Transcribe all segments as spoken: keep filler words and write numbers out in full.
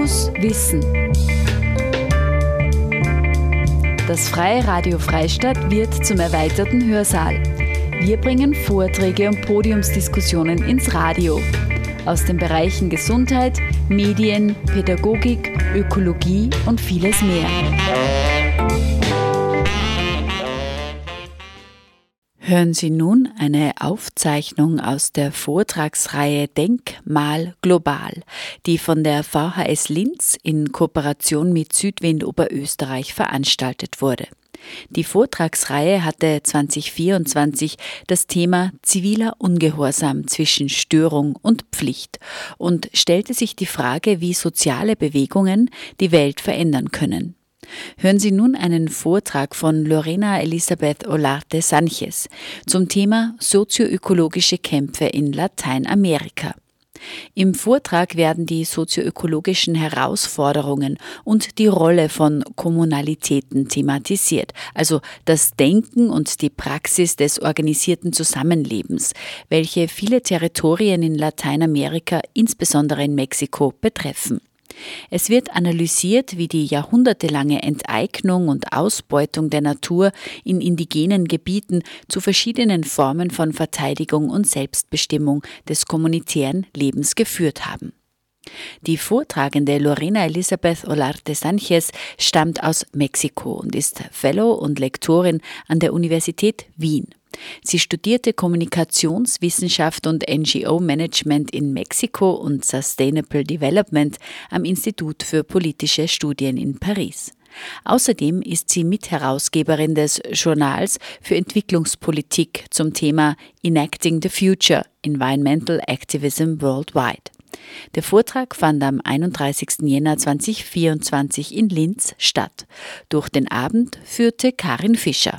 Fokus Wissen. Das Freie Radio Freistadt wird zum erweiterten Hörsaal. Wir bringen Vorträge und Podiumsdiskussionen ins Radio. Aus den Bereichen Gesundheit, Medien, Pädagogik, Ökologie und vieles mehr. Hören Sie nun eine Aufzeichnung aus der Vortragsreihe Denkmal global, die von der V H S Linz in Kooperation mit Südwind Oberösterreich veranstaltet wurde. Die Vortragsreihe hatte zwanzig vierundzwanzig das Thema ziviler Ungehorsam zwischen Störung und Pflicht und stellte sich die Frage, wie soziale Bewegungen die Welt verändern können. Hören Sie nun einen Vortrag von Lorena Elisabeth Olarte Sánchez zum Thema sozioökologische Kämpfe in Lateinamerika. Im Vortrag werden die sozioökologischen Herausforderungen und die Rolle von Kommunalitäten thematisiert, also das Denken und die Praxis des organisierten Zusammenlebens, welche viele Territorien in Lateinamerika, insbesondere in Mexiko, betreffen. Es wird analysiert, wie die jahrhundertelange Enteignung und Ausbeutung der Natur in indigenen Gebieten zu verschiedenen Formen von Verteidigung und Selbstbestimmung des kommunitären Lebens geführt haben. Die Vortragende Lorena Elisabeth Olarte Sánchez stammt aus Mexiko und ist Fellow und Lektorin an der Universität Wien. Sie studierte Kommunikationswissenschaft und N G O-Management in Mexiko und Sustainable Development am Institut für politische Studien in Paris. Außerdem ist sie Mitherausgeberin des Journals für Entwicklungspolitik zum Thema Enacting the Future – Environmental Activism Worldwide. Der Vortrag fand am einunddreißigsten Jänner zweitausendvierundzwanzig in Linz statt. Durch den Abend führte Karin Fischer.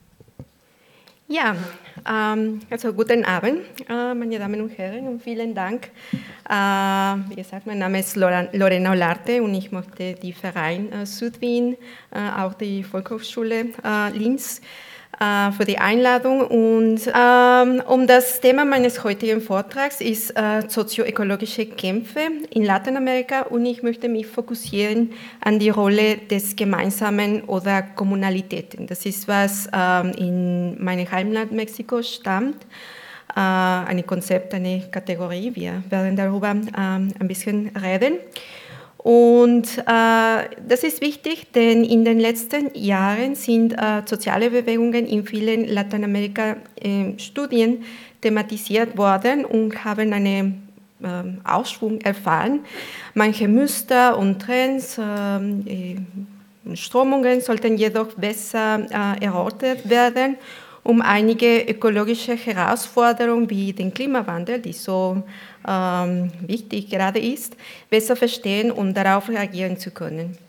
Ja, ähm, also guten Abend, äh, meine Damen und Herren, und vielen Dank. Äh, wie gesagt, mein Name ist Lorena Olarte und ich möchte die Verein äh, Südwien, äh, auch die Volkshochschule äh, Linz, äh, für die Einladung. Und ähm, um das Thema meines heutigen Vortrags ist äh, sozioökologische Kämpfe in Lateinamerika und ich möchte mich fokussieren an die Rolle des Gemeinsamen oder Kommunalitäten. Das ist, was ähm, in meinem Heimatland Mexiko stammt. Äh, ein Konzept, eine Kategorie. Wir werden darüber ähm, ein bisschen reden. Und äh, das ist wichtig, denn in den letzten Jahren sind äh, soziale Bewegungen in vielen Lateinamerika-Studien äh, thematisiert worden und haben einen äh, Aufschwung erfahren. Manche Muster und Trends, äh, Strömungen sollten jedoch besser äh, erörtert werden, um einige ökologische Herausforderungen wie den Klimawandel, die so ähm, wichtig gerade ist, besser verstehen und darauf reagieren zu können.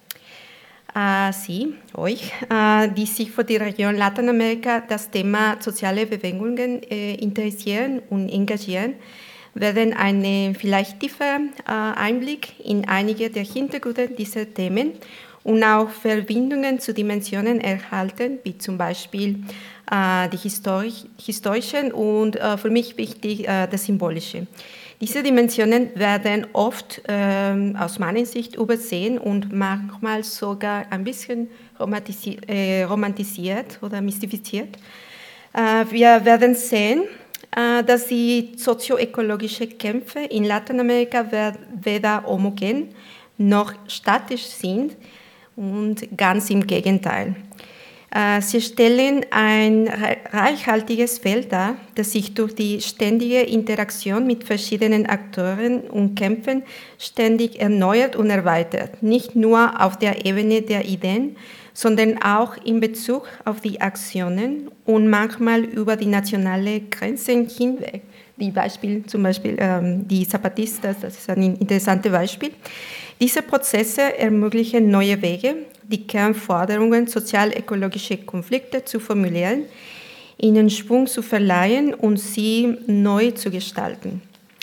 Äh, Sie, euch, äh, die sich für die Region Lateinamerika das Thema soziale Bewegungen äh, interessieren und engagieren, werden einen vielleicht tieferen äh, Einblick in einige der Hintergründe dieser Themen und auch Verbindungen zu Dimensionen erhalten, wie zum Beispiel äh, die historisch, historischen und äh, für mich wichtig äh, das Symbolische. Diese Dimensionen werden oft äh, aus meiner Sicht übersehen und manchmal sogar ein bisschen romantisi- äh, romantisiert oder mystifiziert. Äh, wir werden sehen, äh, dass die sozioökologischen Kämpfe in Lateinamerika weder homogen noch statisch sind und ganz im Gegenteil. Sie stellen ein reichhaltiges Feld dar, das sich durch die ständige Interaktion mit verschiedenen Akteuren und Kämpfen ständig erneuert und erweitert, nicht nur auf der Ebene der Ideen, sondern auch in Bezug auf die Aktionen und manchmal über die nationalen Grenzen hinweg. Wie Beispiel, zum Beispiel ähm, die Zapatistas, das ist ein interessantes Beispiel. Diese Prozesse ermöglichen neue Wege, die Kernforderungen sozial-ökologischer Konflikte zu formulieren, ihnen Schwung zu verleihen und sie neu zu gestalten.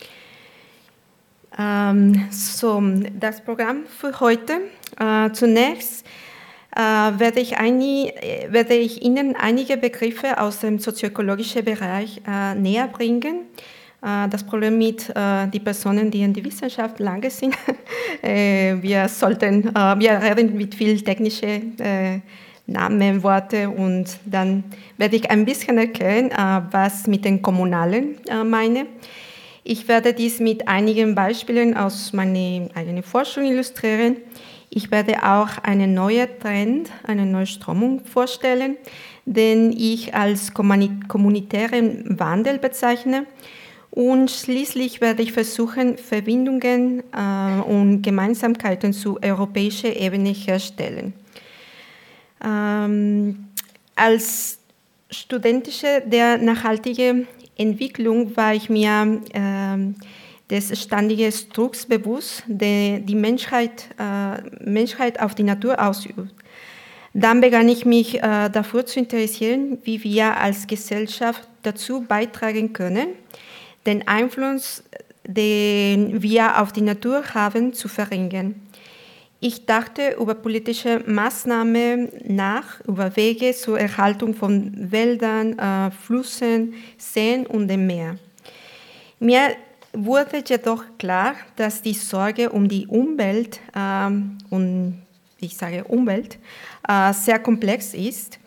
Ähm, so, das Programm für heute. Äh, zunächst äh, werde, ich ein, werde ich Ihnen einige Begriffe aus dem sozioökologischen Bereich äh, näher bringen. Das Problem mit äh, den Personen, die in der Wissenschaft lange sind, äh, wir sollten, äh, wir reden mit viel technischen äh, Namen, Worte und dann werde ich ein bisschen erklären, äh, was mit den Kommunalen äh, meine. Ich werde dies mit einigen Beispielen aus meiner eigenen Forschung illustrieren. Ich werde auch einen neuen Trend, eine neue Strömung vorstellen, den ich als kommunitären Wandel bezeichne. Und schließlich werde ich versuchen, Verbindungen äh, und Gemeinsamkeiten zu europäischer Ebene herzustellen. Ähm, als Studentische der nachhaltigen Entwicklung war ich mir äh, des ständigen Drucks bewusst, der die Menschheit, äh, Menschheit auf die Natur ausübt. Dann begann ich mich äh, dafür zu interessieren, wie wir als Gesellschaft dazu beitragen können, den Einfluss, den wir auf die Natur haben, zu verringern. Ich dachte über politische Maßnahmen nach, über Wege zur Erhaltung von Wäldern, äh, Flüssen, Seen und dem Meer. Mir wurde jedoch klar, dass die Sorge um die Umwelt, äh, und ich sage Umwelt, äh, sehr komplex ist.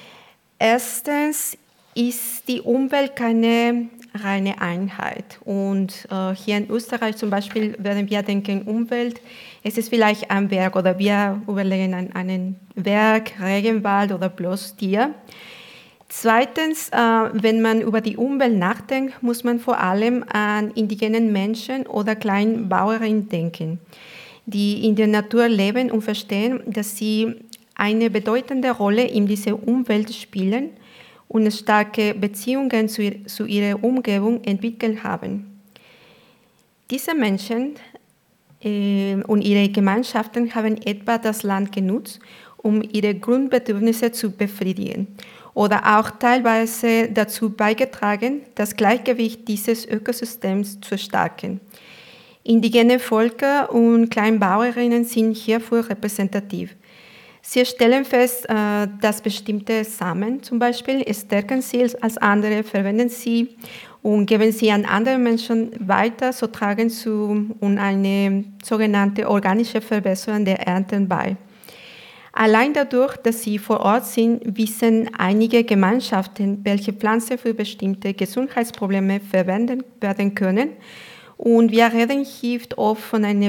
Erstens ist die Umwelt keine reine Einheit. Und äh, hier in Österreich zum Beispiel werden wir denken, Umwelt, es ist vielleicht ein Werk oder wir überlegen an einen Werk, Regenwald oder bloß Tier. Zweitens, äh, wenn man über die Umwelt nachdenkt, muss man vor allem an indigenen Menschen oder Kleinbauerinnen denken, die in der Natur leben und verstehen, dass sie eine bedeutende Rolle in dieser Umwelt spielen und starke Beziehungen zu, zu ihrer Umgebung entwickelt haben. Diese Menschen äh, und ihre Gemeinschaften haben etwa das Land genutzt, um ihre Grundbedürfnisse zu befriedigen oder auch teilweise dazu beigetragen, das Gleichgewicht dieses Ökosystems zu stärken. Indigene Völker und Kleinbauerinnen sind hierfür repräsentativ. Sie stellen fest, dass bestimmte Samen zum Beispiel stärken sie als andere, verwenden sie und geben sie an andere Menschen weiter, so tragen sie und eine sogenannte organische Verbesserung der Ernten bei. Allein dadurch, dass sie vor Ort sind, wissen einige Gemeinschaften, welche Pflanzen für bestimmte Gesundheitsprobleme verwendet werden können. Und wir reden hier oft von einer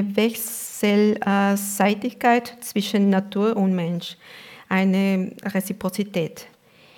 Wechselseitigkeit zwischen Natur und Mensch, eine Reziprozität.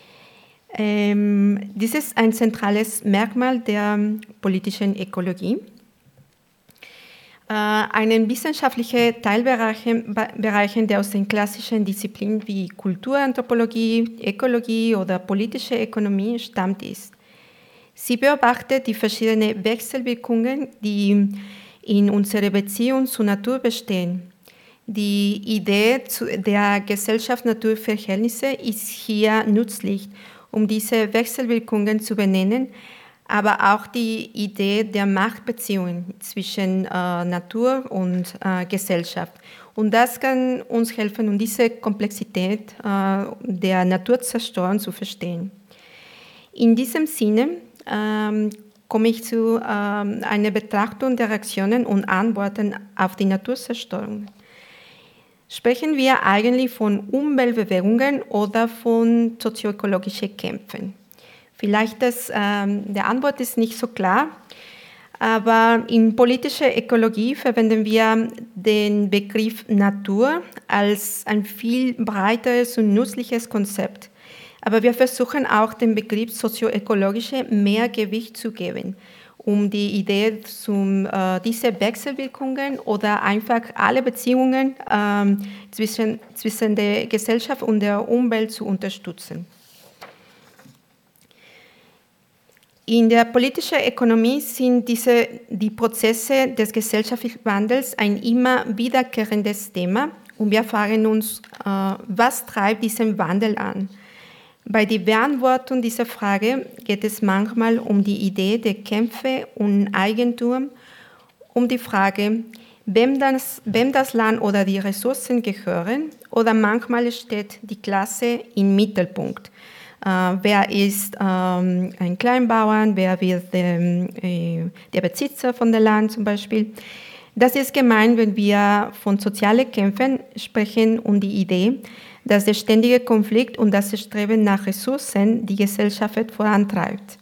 Ähm, dies ist ein zentrales Merkmal der politischen Ökologie. Äh, einen wissenschaftlichen Teilbereichen, Bereichen, der aus den klassischen Disziplinen wie Kulturanthropologie, Ökologie oder politische Ökonomie stammt, ist. Sie beobachtet die verschiedenen Wechselwirkungen, die in unserer Beziehung zur Natur bestehen. Die Idee der Gesellschaft-Natur-Verhältnisse ist hier nützlich, um diese Wechselwirkungen zu benennen, aber auch die Idee der Machtbeziehungen zwischen äh, Natur und äh, Gesellschaft. Und das kann uns helfen, um diese Komplexität äh, der Naturzerstörung zu verstehen. In diesem Sinne ähm, komme ich zu ähm, einer Betrachtung der Reaktionen und Antworten auf die Naturzerstörung. Sprechen wir eigentlich von Umweltbewegungen oder von sozioökologischen Kämpfen? Vielleicht das, ähm, der Antwort ist nicht so klar, aber in politischer Ökologie verwenden wir den Begriff Natur als ein viel breiteres und nützliches Konzept. Aber wir versuchen auch dem Begriff sozioökologische mehr Gewicht zu geben, um die Idee zum, äh, diese Wechselwirkungen oder einfach alle Beziehungen äh, zwischen, zwischen der Gesellschaft und der Umwelt zu unterstützen. In der politischen Ökonomie sind diese, die Prozesse des gesellschaftlichen Wandels ein immer wiederkehrendes Thema und wir fragen uns, äh, was treibt diesen Wandel an? Bei der Beantwortung dieser Frage geht es manchmal um die Idee der Kämpfe um Eigentum, um die Frage, wem das, wem das Land oder die Ressourcen gehören, oder manchmal steht die Klasse im Mittelpunkt. Äh, wer ist ähm, ein Kleinbauern, wer wird ähm, äh, der Besitzer von dem Land zum Beispiel. Das ist gemeint, wenn wir von sozialen Kämpfen sprechen und die Idee, dass der ständige Konflikt und das Streben nach Ressourcen die Gesellschaft vorantreibt.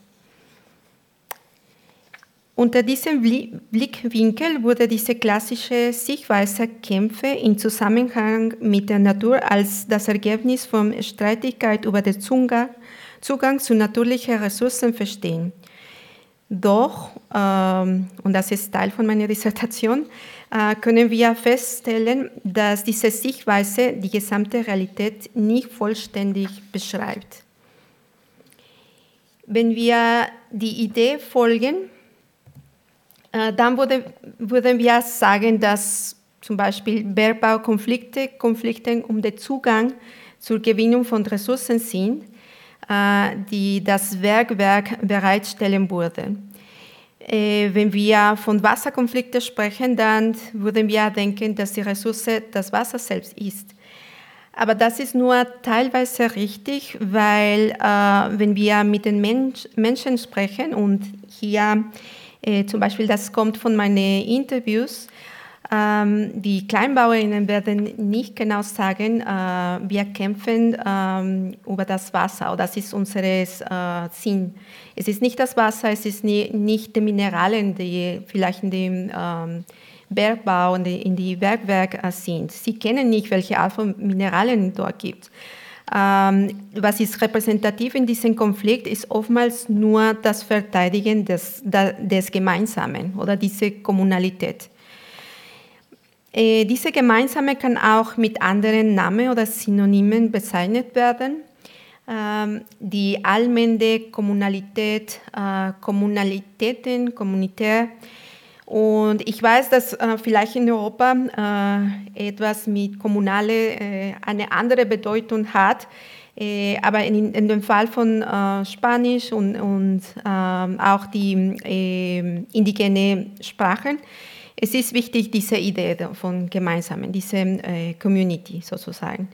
Unter diesem Blickwinkel wurde diese klassische Sichtweise Kämpfe in Zusammenhang mit der Natur als das Ergebnis von Streitigkeit über den Zugang, Zugang zu natürlichen Ressourcen verstehen. Doch, ähm, und das ist Teil von meiner Dissertation, äh, können wir feststellen, dass diese Sichtweise die gesamte Realität nicht vollständig beschreibt. Wenn wir die Idee folgen, dann würde, würden wir sagen, dass zum Beispiel Bergbaukonflikte Konflikte um den Zugang zur Gewinnung von Ressourcen sind, die das Bergwerk bereitstellen würde. Wenn wir von Wasserkonflikten sprechen, dann würden wir denken, dass die Ressource das Wasser selbst ist. Aber das ist nur teilweise richtig, weil äh, wenn wir mit den Mensch, Menschen sprechen und hier Äh, zum Beispiel, das kommt von meinen Interviews. Ähm, die Kleinbauerinnen werden nicht genau sagen, äh, wir kämpfen ähm, über das Wasser, oder das ist unser äh, Sinn. Es ist nicht das Wasser, es ist nie, nicht die Mineralien, die vielleicht in dem ähm, Bergbau und in die Bergwerke äh, sind. Sie kennen nicht, welche Art von Mineralien dort gibt. Ähm, was ist repräsentativ in diesem Konflikt, ist oftmals nur das Verteidigen des, des Gemeinsamen oder diese Kommunalität. Äh, diese Gemeinsame kann auch mit anderen Namen oder Synonymen bezeichnet werden. Ähm, die allmende Kommunalität, äh, Kommunalitäten, kommunitär. Und ich weiß, dass äh, vielleicht in Europa äh, etwas mit Kommunale äh, eine andere Bedeutung hat, äh, aber in, in dem Fall von äh, Spanisch und, und äh, auch die äh, indigene Sprachen, es ist wichtig, diese Idee von Gemeinsamen, diese äh, Community sozusagen.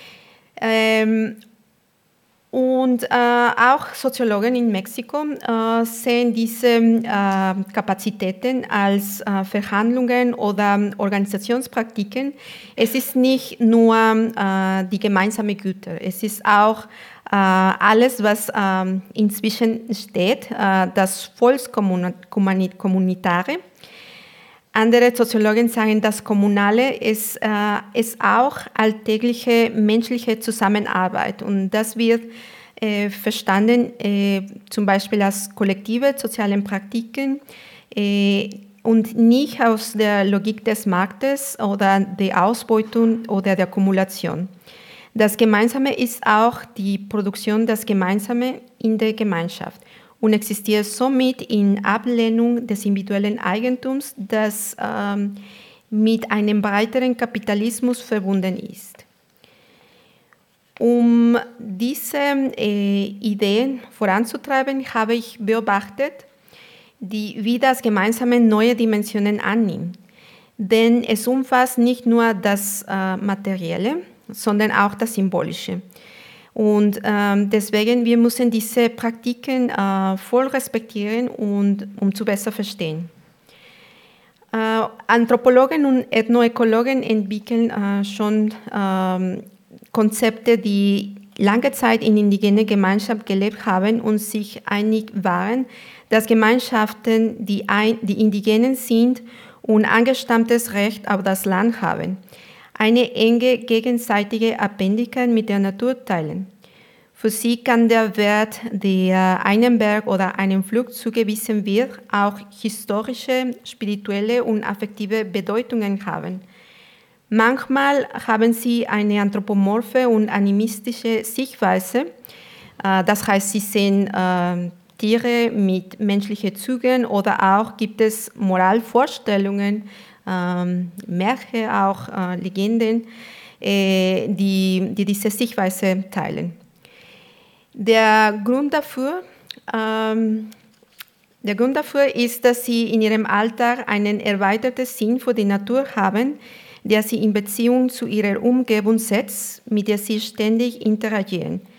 Ähm, Und äh, auch Soziologen in Mexiko äh, sehen diese äh, Kapazitäten als äh, Verhandlungen oder Organisationspraktiken. Es ist nicht nur äh, die gemeinsame Güter, es ist auch äh, alles, was äh, inzwischen steht, äh, das Volkskommunitare. Andere Soziologen sagen, das Kommunale ist, äh, ist auch alltägliche menschliche Zusammenarbeit und das wird äh, verstanden äh, zum Beispiel als kollektive soziale Praktiken äh, und nicht aus der Logik des Marktes oder der Ausbeutung oder der Akkumulation. Das Gemeinsame ist auch die Produktion des Gemeinsamen in der Gemeinschaft und existiert somit in Ablehnung des individuellen Eigentums, das ähm, mit einem breiteren Kapitalismus verbunden ist. Um diese äh, Ideen voranzutreiben, habe ich beobachtet, die, wie das Gemeinsame neue Dimensionen annimmt. Denn es umfasst nicht nur das äh, Materielle, sondern auch das Symbolische. Und ähm, deswegen, wir müssen diese Praktiken äh, voll respektieren, und, um zu besser verstehen. Äh, Anthropologen und Ethnoökologen entwickeln äh, schon äh, Konzepte, die lange Zeit in indigenen Gemeinschaften gelebt haben und sich einig waren, dass Gemeinschaften, die, ein, die Indigenen sind und angestammtes Recht auf das Land haben, eine enge gegenseitige Abhängigkeit mit der Natur teilen. Für sie kann der Wert, der einem Berg oder einem Flug zugewiesen wird, auch historische, spirituelle und affektive Bedeutungen haben. Manchmal haben sie eine anthropomorphe und animistische Sichtweise, das heißt, sie sehen äh, Tiere mit menschlichen Zügen, oder auch gibt es Moralvorstellungen, Ähm, Märchen, auch äh, Legenden, äh, die, die diese Sichtweise teilen. Der Grund dafür, ähm, der Grund dafür ist, dass sie in ihrem Alltag einen erweiterten Sinn für die Natur haben, der sie in Beziehung zu ihrer Umgebung setzt, mit der sie ständig interagieren.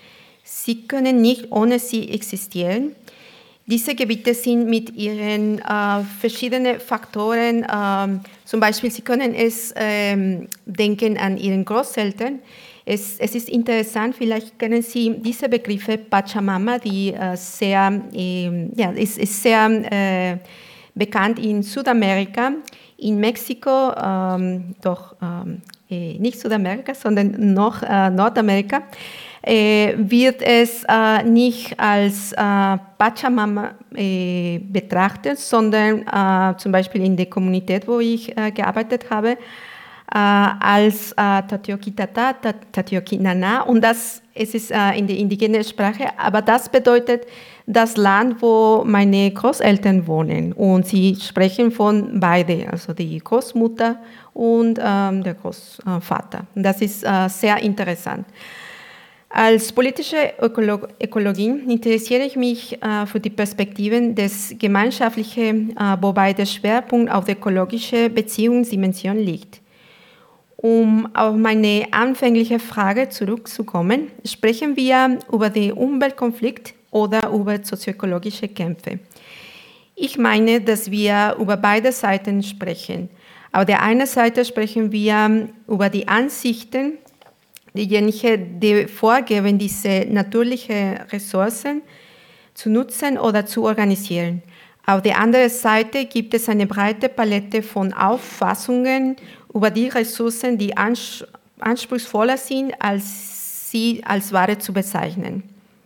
Sie können nicht ohne sie existieren. Diese Gebiete sind mit ihren äh, verschiedenen Faktoren, äh, zum Beispiel, Sie können es äh, denken an Ihren Großeltern. Es, es ist interessant, vielleicht kennen Sie diese Begriffe Pachamama, die äh, sehr, äh, ja, ist, ist sehr äh, bekannt in Südamerika, in Mexiko, ähm, doch ähm, äh, nicht Südamerika, sondern noch äh, Nordamerika. Äh, wird es äh, nicht als äh, Pachamama äh, betrachtet, sondern äh, zum Beispiel in der Kommunität, wo ich äh, gearbeitet habe, äh, als äh, Tatioki-Tata, Tatioki-Nana. Und das es ist äh, in der indigenen Sprache, aber das bedeutet das Land, wo meine Großeltern wohnen. Und sie sprechen von beide, also die Großmutter und ähm, der Großvater. Das ist äh, sehr interessant. Als politische Ökolog- Ökologin interessiere ich mich äh, für die Perspektiven des Gemeinschaftlichen, äh, wobei der Schwerpunkt auf der ökologischen Beziehungsdimension liegt. Um auf meine anfängliche Frage zurückzukommen, sprechen wir über den Umweltkonflikt oder über sozioökologische Kämpfe. Ich meine, dass wir über beide Seiten sprechen. Auf der einen Seite sprechen wir über die Ansichten, diejenigen, die vorgeben, diese natürlichen Ressourcen zu nutzen oder zu organisieren. Auf der anderen Seite gibt es eine breite Palette von Auffassungen über die Ressourcen, die anspruchsvoller sind, als sie als Ware zu bezeichnen.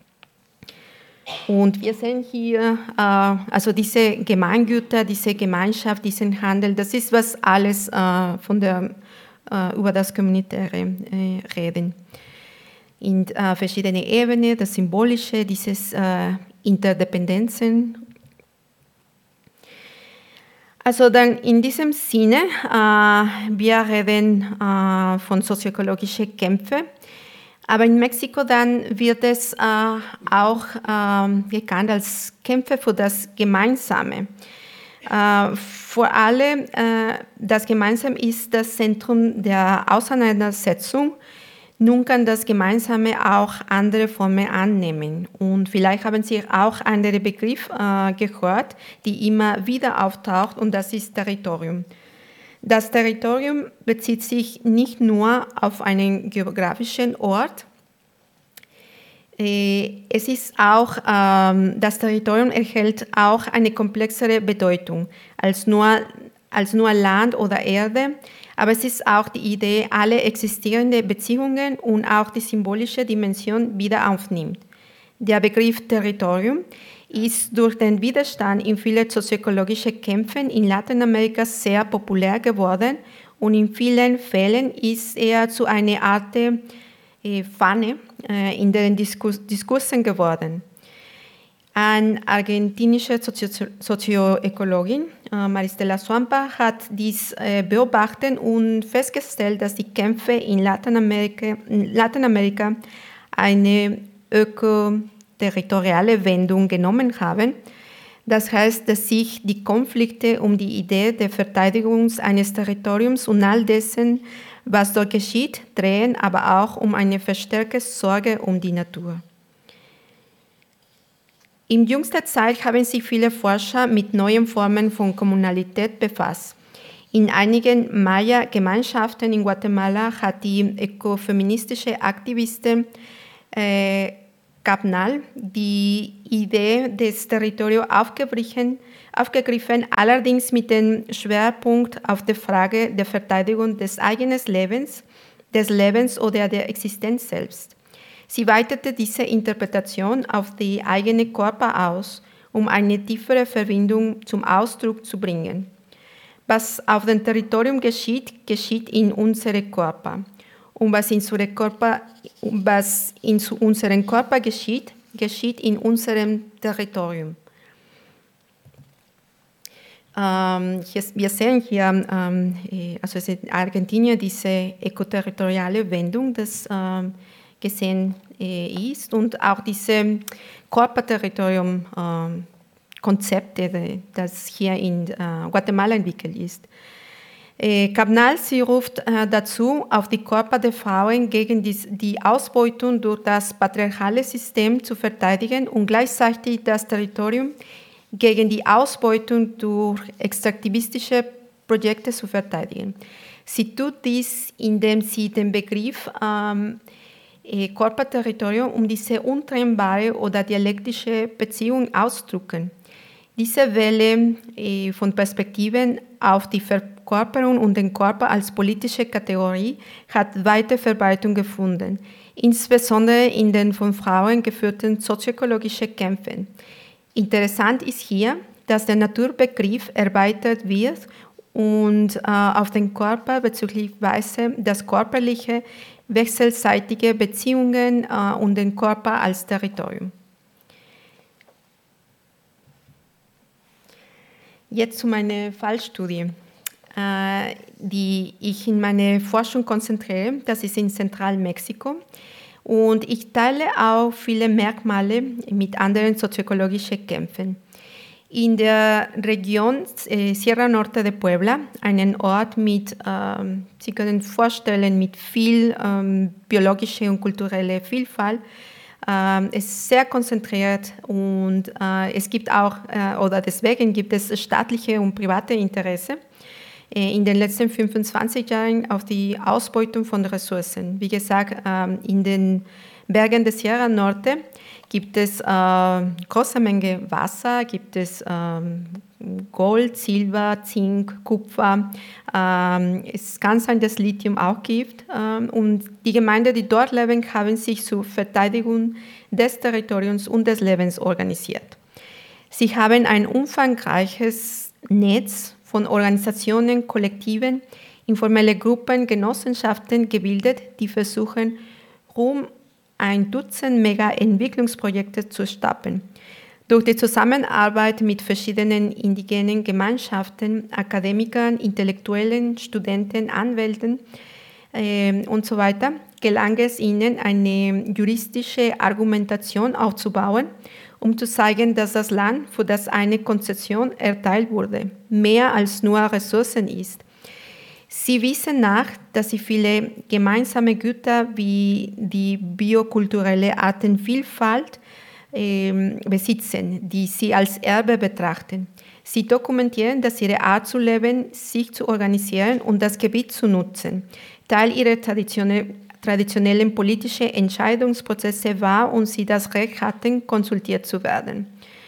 Und wir sehen hier, äh, also diese Gemeingüter, diese Gemeinschaft, diesen Handel, das ist, was alles äh, von der, äh, über das Kommunitäre äh, reden. In äh, verschiedenen Ebenen, das Symbolische, dieses äh, Interdependenzen. Also dann in diesem Sinne, äh, wir reden äh, von sozioökologischen Kämpfen. Aber in Mexiko dann wird es äh, auch äh, gekannt als Kämpfe für das Gemeinsame. Äh, vor allem äh, das Gemeinsame ist das Zentrum der Auseinandersetzung. Nun kann das Gemeinsame auch andere Formen annehmen. Und vielleicht haben Sie auch einen Begriff äh, gehört, die immer wieder auftaucht, und das ist Territorium. Das Territorium bezieht sich nicht nur auf einen geografischen Ort. Es ist auch, ähm, das Territorium erhält auch eine komplexere Bedeutung als nur, als nur Land oder Erde. Aber es ist auch die Idee, alle existierenden Beziehungen und auch die symbolische Dimension wieder aufnimmt. Der Begriff Territorium ist durch den Widerstand in vielen sozioökologischen Kämpfen in Lateinamerika sehr populär geworden und in vielen Fällen ist er zu einer Art äh, Pfanne äh, in den Diskus- Diskursen geworden. Eine argentinische Sozio- Sozioökologin, äh, Maristela Swampa, hat dies äh, beobachtet und festgestellt, dass die Kämpfe in Lateinamerika, in Lateinamerika eine ökoterritoriale Wendung genommen haben. Das heißt, dass sich die Konflikte um die Idee der Verteidigung eines Territoriums und all dessen, was dort geschieht, drehen, aber auch um eine verstärkte Sorge um die Natur. In jüngster Zeit haben sich viele Forscher mit neuen Formen von Kommunalität befasst. In einigen Maya-Gemeinschaften in Guatemala hat die ökofeministische Aktivistin äh, Cabnal die Idee des Territoriums aufgegriffen, aufgegriffen, allerdings mit dem Schwerpunkt auf der Frage der Verteidigung des eigenen Lebens, des Lebens oder der Existenz selbst. Sie weitete diese Interpretation auf die eigene Körper aus, um eine tiefere Verbindung zum Ausdruck zu bringen. Was auf dem Territorium geschieht, geschieht in unserem Körper. Und was in, Körper, was in unserem Körper geschieht, geschieht in unserem Territorium. Ähm, hier, wir sehen hier, ähm, also in Argentinien, diese ökoterritoriale Wendung, das ähm, gesehen äh, ist, und auch diese Körperterritorium-Konzepte, äh, das hier in äh, Guatemala entwickelt ist. Äh, Cabnal, sie ruft äh, dazu auf, die Körper der Frauen gegen die, die Ausbeutung durch das patriarchale System zu verteidigen und gleichzeitig das Territorium gegen die Ausbeutung durch extraktivistische Projekte zu verteidigen. Sie tut dies, indem sie den Begriff ähm, äh, Körperterritorium um diese untrennbare oder dialektische Beziehung ausdrücken. Diese Welle äh, von Perspektiven auf die Verkörperung und den Körper als politische Kategorie hat weite Verbreitung gefunden, insbesondere in den von Frauen geführten sozioökologischen Kämpfen. Interessant ist hier, dass der Naturbegriff erweitert wird und äh, auf den Körper bzw. das körperliche, wechselseitige Beziehungen äh, und den Körper als Territorium. Jetzt zu meiner Fallstudie, äh, die ich in meine Forschung konzentriere. Das ist in Zentralmexiko. Und ich teile auch viele Merkmale mit anderen sozioökologischen Kämpfen. In der Region äh, Sierra Norte de Puebla, einen Ort mit, ähm, Sie können vorstellen, mit viel ähm, biologischer und kultureller Vielfalt, äh, ist sehr konzentriert und äh, es gibt auch, äh, oder deswegen gibt es staatliche und private Interesse äh, in den letzten fünfundzwanzig Jahren auf die Ausbeutung von Ressourcen. Wie gesagt, äh, in den Bergen der Sierra Norte gibt es äh, große Menge Wasser, gibt es ähm, Gold, Silber, Zink, Kupfer. Ähm, es kann sein, dass Lithium auch gibt. Ähm, und die Gemeinden, die dort leben, haben sich zur Verteidigung des Territoriums und des Lebens organisiert. Sie haben ein umfangreiches Netz von Organisationen, Kollektiven, informelle Gruppen, Genossenschaften gebildet, die versuchen, rund ein Dutzend Mega-Entwicklungsprojekte zu starten. Durch die Zusammenarbeit mit verschiedenen indigenen Gemeinschaften, Akademikern, Intellektuellen, Studenten, Anwälten äh, und so weiter gelang es ihnen, eine juristische Argumentation aufzubauen, um zu zeigen, dass das Land, für das eine Konzession erteilt wurde, mehr als nur Ressourcen ist. Sie wiesen nach, dass sie viele gemeinsame Güter wie die biokulturelle Artenvielfalt äh, besitzen, die sie als Erbe betrachten. Sie dokumentieren, dass ihre Art zu leben, sich zu organisieren und das Gebiet zu nutzen, Teil ihrer traditionellen traditionellen politischen Entscheidungsprozesse war und sie das Recht hatten, konsultiert zu werden.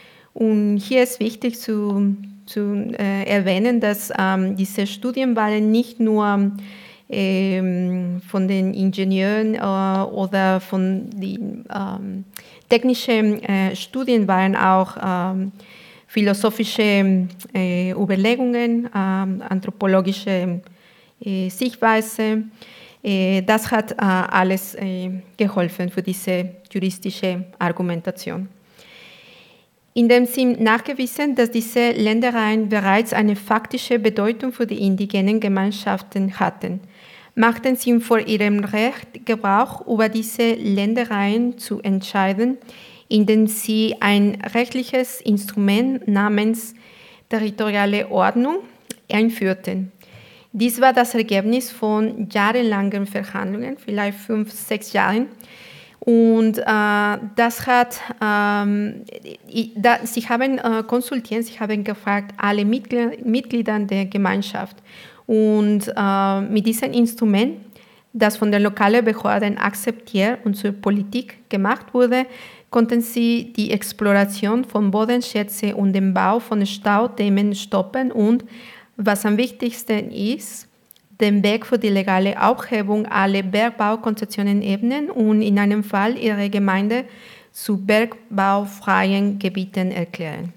Und hier ist wichtig zu zu äh, erwähnen, dass ähm, diese Studien waren nicht nur ähm, von den Ingenieuren äh, oder von den ähm, technischen äh, Studien, waren auch ähm, philosophische äh, Überlegungen, äh, anthropologische äh, Sichtweise. Äh, das hat äh, alles äh, geholfen für diese juristische Argumentation. Indem sie nachgewiesen, dass diese Ländereien bereits eine faktische Bedeutung für die indigenen Gemeinschaften hatten, machten sie vor ihrem Recht Gebrauch, über diese Ländereien zu entscheiden, indem sie ein rechtliches Instrument namens territoriale Ordnung einführten. Dies war das Ergebnis von jahrelangen Verhandlungen, vielleicht fünf, sechs Jahren. Und äh, das hat, ähm, da, sie haben äh, konsultiert, sie haben gefragt, alle Mitglieder, Mitglieder der Gemeinschaft. Und äh, mit diesem Instrument, das von den lokalen Behörden akzeptiert und zur Politik gemacht wurde, konnten sie die Exploration von Bodenschätzen und den Bau von Staudämmen stoppen und, was am wichtigsten ist, den Weg für die legale Aufhebung aller Bergbaukonzessionen ebnen und in einem Fall ihre Gemeinde zu bergbaufreien Gebieten erklären.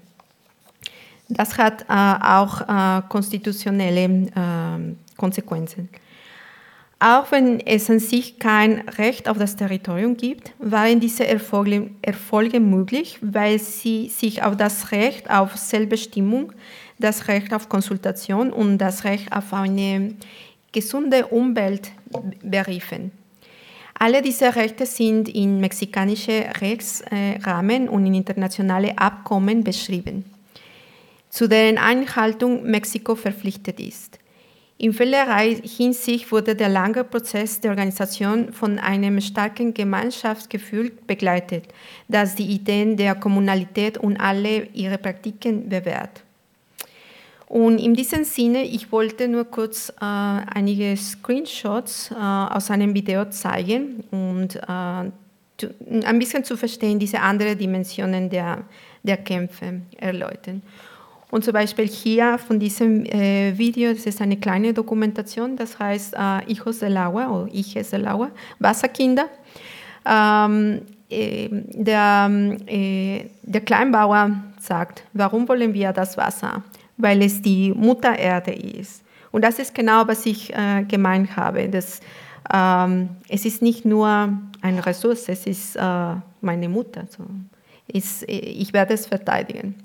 Das hat äh, auch äh, konstitutionelle äh, Konsequenzen. Auch wenn es an sich kein Recht auf das Territorium gibt, waren diese Erfolge, Erfolge möglich, weil sie sich auf das Recht auf Selbstbestimmung, das Recht auf Konsultation und das Recht auf eine gesunde Umwelt beriefen. Alle diese Rechte sind in mexikanischen Rechtsrahmen und in internationalen Abkommen beschrieben, zu deren Einhaltung Mexiko verpflichtet ist. In vielerlei Hinsicht wurde der lange Prozess der Organisation von einem starken Gemeinschaftsgefühl begleitet, das die Ideen der Kommunalität und alle ihre Praktiken bewährt. Und in diesem Sinne, ich wollte nur kurz äh, einige Screenshots äh, aus einem Video zeigen und äh, zu, ein bisschen zu verstehen, diese anderen Dimensionen der, der Kämpfe erläutern. Und zum Beispiel hier von diesem äh, Video, das ist eine kleine Dokumentation, das heißt äh, Hijos del Agua oder Hijes del Agua, Wasserkinder. Ähm, äh, der, äh, der Kleinbauer sagt, warum wollen wir das Wasser? Weil es die Mutter Erde ist. Und das ist genau, was ich äh, gemeint habe. Dass, ähm, es ist nicht nur eine Ressource, es ist äh, meine Mutter. So. Ist, ich werde es verteidigen.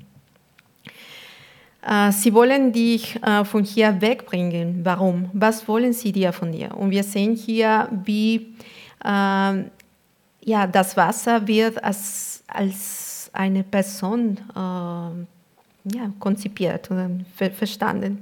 Äh, sie wollen dich äh, von hier wegbringen. Warum? Was wollen sie dir von dir? Und wir sehen hier, wie äh, ja, das Wasser wird als, als eine Person äh, ja, konzipiert oder ver- verstanden.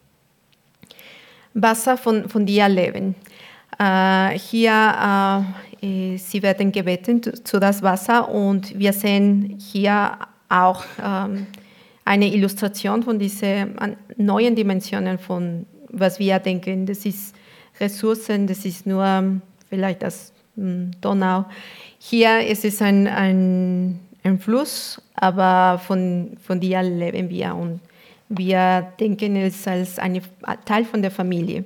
Wasser von, von dir leben. Äh, hier, äh, sie werden gebeten zu, zu das Wasser und wir sehen hier auch ähm, eine Illustration von diesen neuen Dimensionen von, was wir denken, das ist Ressourcen, das ist nur vielleicht das mh, Donau. Hier ist es ein, ein, ein Fluss, aber von, von dir leben wir und wir denken es als ein Teil von der Familie.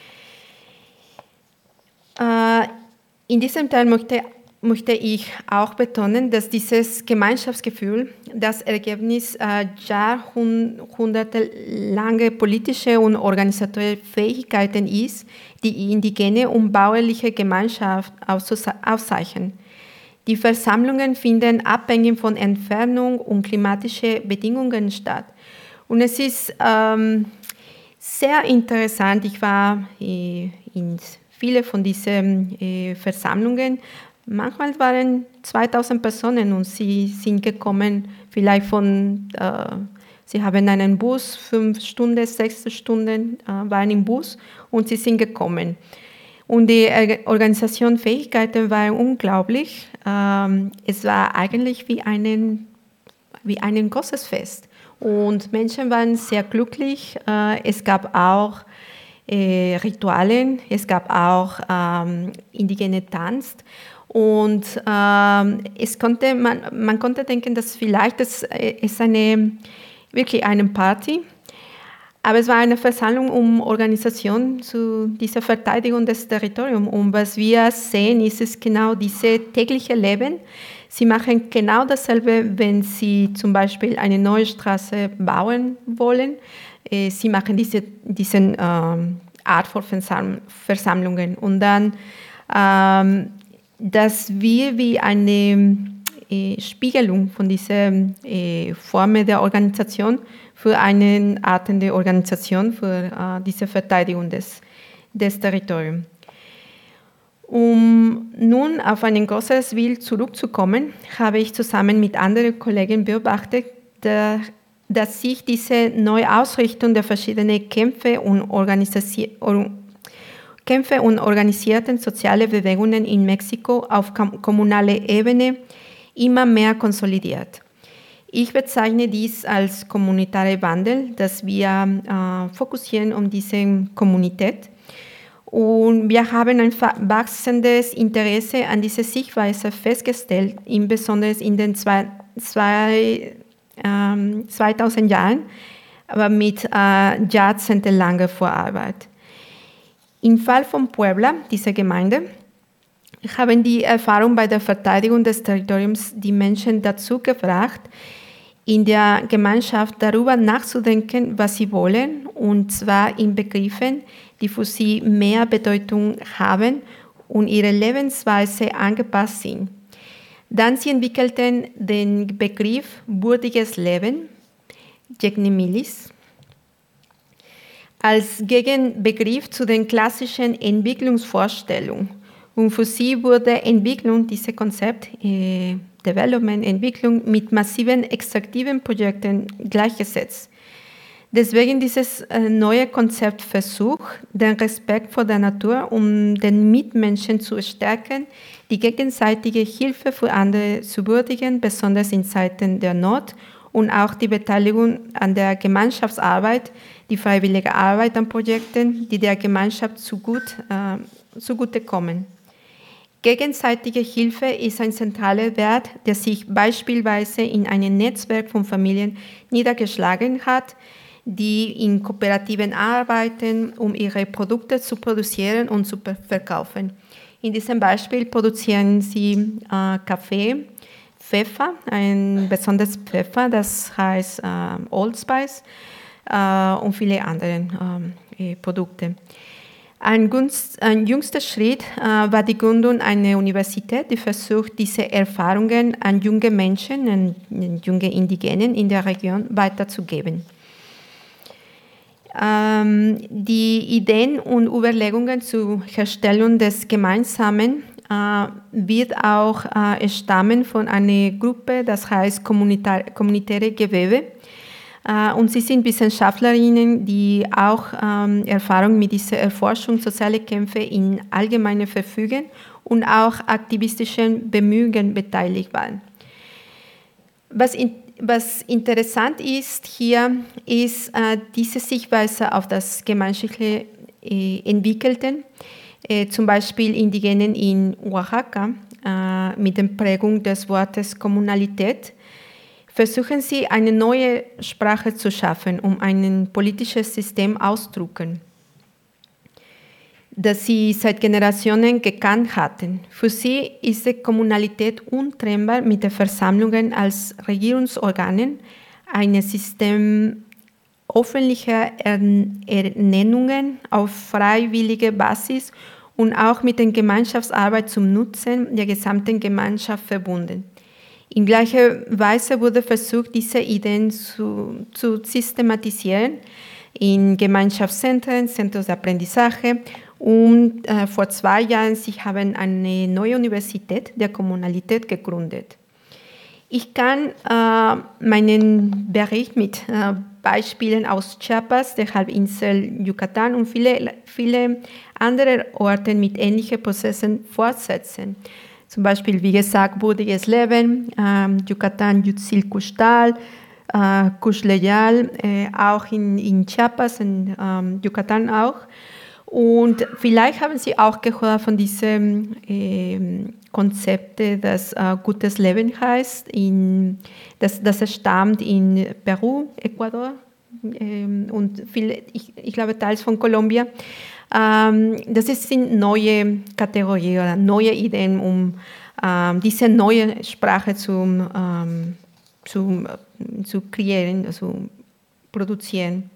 Äh, in diesem Teil möchte, möchte ich auch betonen, dass dieses Gemeinschaftsgefühl das Ergebnis äh, jahrhundertelange politische und organisatorische Fähigkeiten ist, die indigene und bauerliche Gemeinschaft auszeichnen. Die Versammlungen finden abhängig von Entfernung und klimatischen Bedingungen statt. Und es ist ähm, sehr interessant, ich war äh, in viele von diesen äh, Versammlungen, manchmal waren zweitausend Personen und sie sind gekommen, vielleicht von, äh, sie haben einen Bus, fünf Stunden, sechs Stunden äh, waren im Bus und sie sind gekommen. Und die Organisationsfähigkeiten waren unglaublich. Ähm, es war eigentlich wie, einen, wie ein großes Fest. Und Menschen waren sehr glücklich. Äh, es gab auch äh, Rituale, es gab auch ähm, indigene Tanz. Und ähm, es konnte, man, man konnte denken, dass vielleicht es, es eine, wirklich eine Party. Aber es war eine Versammlung um Organisation zu dieser Verteidigung des Territoriums. Und was wir sehen, ist es genau dieses tägliche Leben. Sie machen genau dasselbe, wenn sie zum Beispiel eine neue Straße bauen wollen. Sie machen diese diesen, ähm, Art von Versammlungen. Und dann, ähm, dass wir wie eine äh, Spiegelung von dieser äh, Form der Organisation für eine Art der Organisation, für äh, diese Verteidigung des, des Territoriums. Um nun auf ein großes Bild zurückzukommen, habe ich zusammen mit anderen Kollegen beobachtet, der, dass sich diese Neuausrichtung der verschiedenen Kämpfe und, Kämpfe und organisierten soziale Bewegungen in Mexiko auf kommunaler Ebene immer mehr konsolidiert. Ich bezeichne dies als kommunitarer Wandel, dass wir äh, fokussieren um diese Kommunität. Und wir haben ein wachsendes Interesse an dieser Sichtweise festgestellt, insbesondere in den zwei, zwei, ähm, zweitausend Jahren, aber mit äh, jahrzehntelanger Vorarbeit. Im Fall von Puebla, dieser Gemeinde, haben die Erfahrungen bei der Verteidigung des Territoriums die Menschen dazu gebracht, in der Gemeinschaft darüber nachzudenken, was sie wollen, und zwar in Begriffen, die für sie mehr Bedeutung haben und ihre Lebensweise angepasst sind. Dann sie entwickelten den Begriff würdiges Leben, Yegnimilis, als Gegenbegriff zu den klassischen Entwicklungsvorstellungen. Und für sie wurde Entwicklung, dieses Konzept, äh, Development, Entwicklung mit massiven extraktiven Projekten gleichgesetzt. Deswegen dieses äh, neue Konzept versucht, den Respekt vor der Natur, um den Mitmenschen zu stärken, die gegenseitige Hilfe für andere zu würdigen, besonders in Zeiten der Not, und auch die Beteiligung an der Gemeinschaftsarbeit, die freiwillige Arbeit an Projekten, die der Gemeinschaft zugut, äh, zugutekommen. Gegenseitige Hilfe ist ein zentraler Wert, der sich beispielsweise in einem Netzwerk von Familien niedergeschlagen hat, die in Kooperativen arbeiten, um ihre Produkte zu produzieren und zu verkaufen. In diesem Beispiel produzieren sie äh, Kaffee, Pfeffer, ein besonderes Pfeffer, das heißt äh, Old Spice, äh, und viele andere äh, Produkte. Ein, Gunst, ein jüngster Schritt äh, war die Gründung einer Universität, die versucht, diese Erfahrungen an junge Menschen, an, an junge Indigenen in der Region weiterzugeben. Ähm, die Ideen und Überlegungen zur Herstellung des Gemeinsamen äh, wird auch äh, stammen von einer Gruppe, das heißt kommunitäre Gewebe. Äh, und sie sind Wissenschaftlerinnen, die auch ähm, Erfahrung mit dieser Erforschung sozialer Kämpfe im Allgemeinen verfügen und auch aktivistischen Bemühungen beteiligt waren. Was, in, was interessant ist hier, ist äh, diese Sichtweise auf das Gemeinschaftliche äh, Entwickelten, äh, zum Beispiel Indigenen in Oaxaca äh, mit der Prägung des Wortes Kommunalität, versuchen sie, eine neue Sprache zu schaffen, um ein politisches System auszudrücken, das sie seit Generationen gekannt hatten. Für sie ist die Kommunalität untrennbar mit den Versammlungen als Regierungsorganen, ein System öffentlicher Ernennungen auf freiwilliger Basis und auch mit der Gemeinschaftsarbeit zum Nutzen der gesamten Gemeinschaft verbunden. In gleicher Weise wurde versucht, diese Ideen zu, zu systematisieren in Gemeinschaftszentren, Zentren de Aprendizaje. Und äh, vor zwei Jahren sie haben eine neue Universität der Kommunalität gegründet. Ich kann äh, meinen Bericht mit äh, Beispielen aus Chiapas, der Halbinsel Yucatan und viele, viele andere Orte mit ähnlichen Prozessen fortsetzen. Zum Beispiel, wie gesagt, würdiges Leben, äh, Yucatan, Yutzil, Kuxtal, äh, Kuxleyal, äh, auch in, in Chiapas, in äh, Yucatan auch. Und vielleicht haben Sie auch gehört von diesem äh, Konzept, das äh, gutes Leben heißt, in, das, das stammt in Peru, Ecuador äh, und viele, ich, ich glaube teils von Kolumbien. Ähm, das sind neue Kategorien oder neue Ideen, um ähm, diese neue Sprache zu, ähm, zu, zu kreieren, zu produzieren.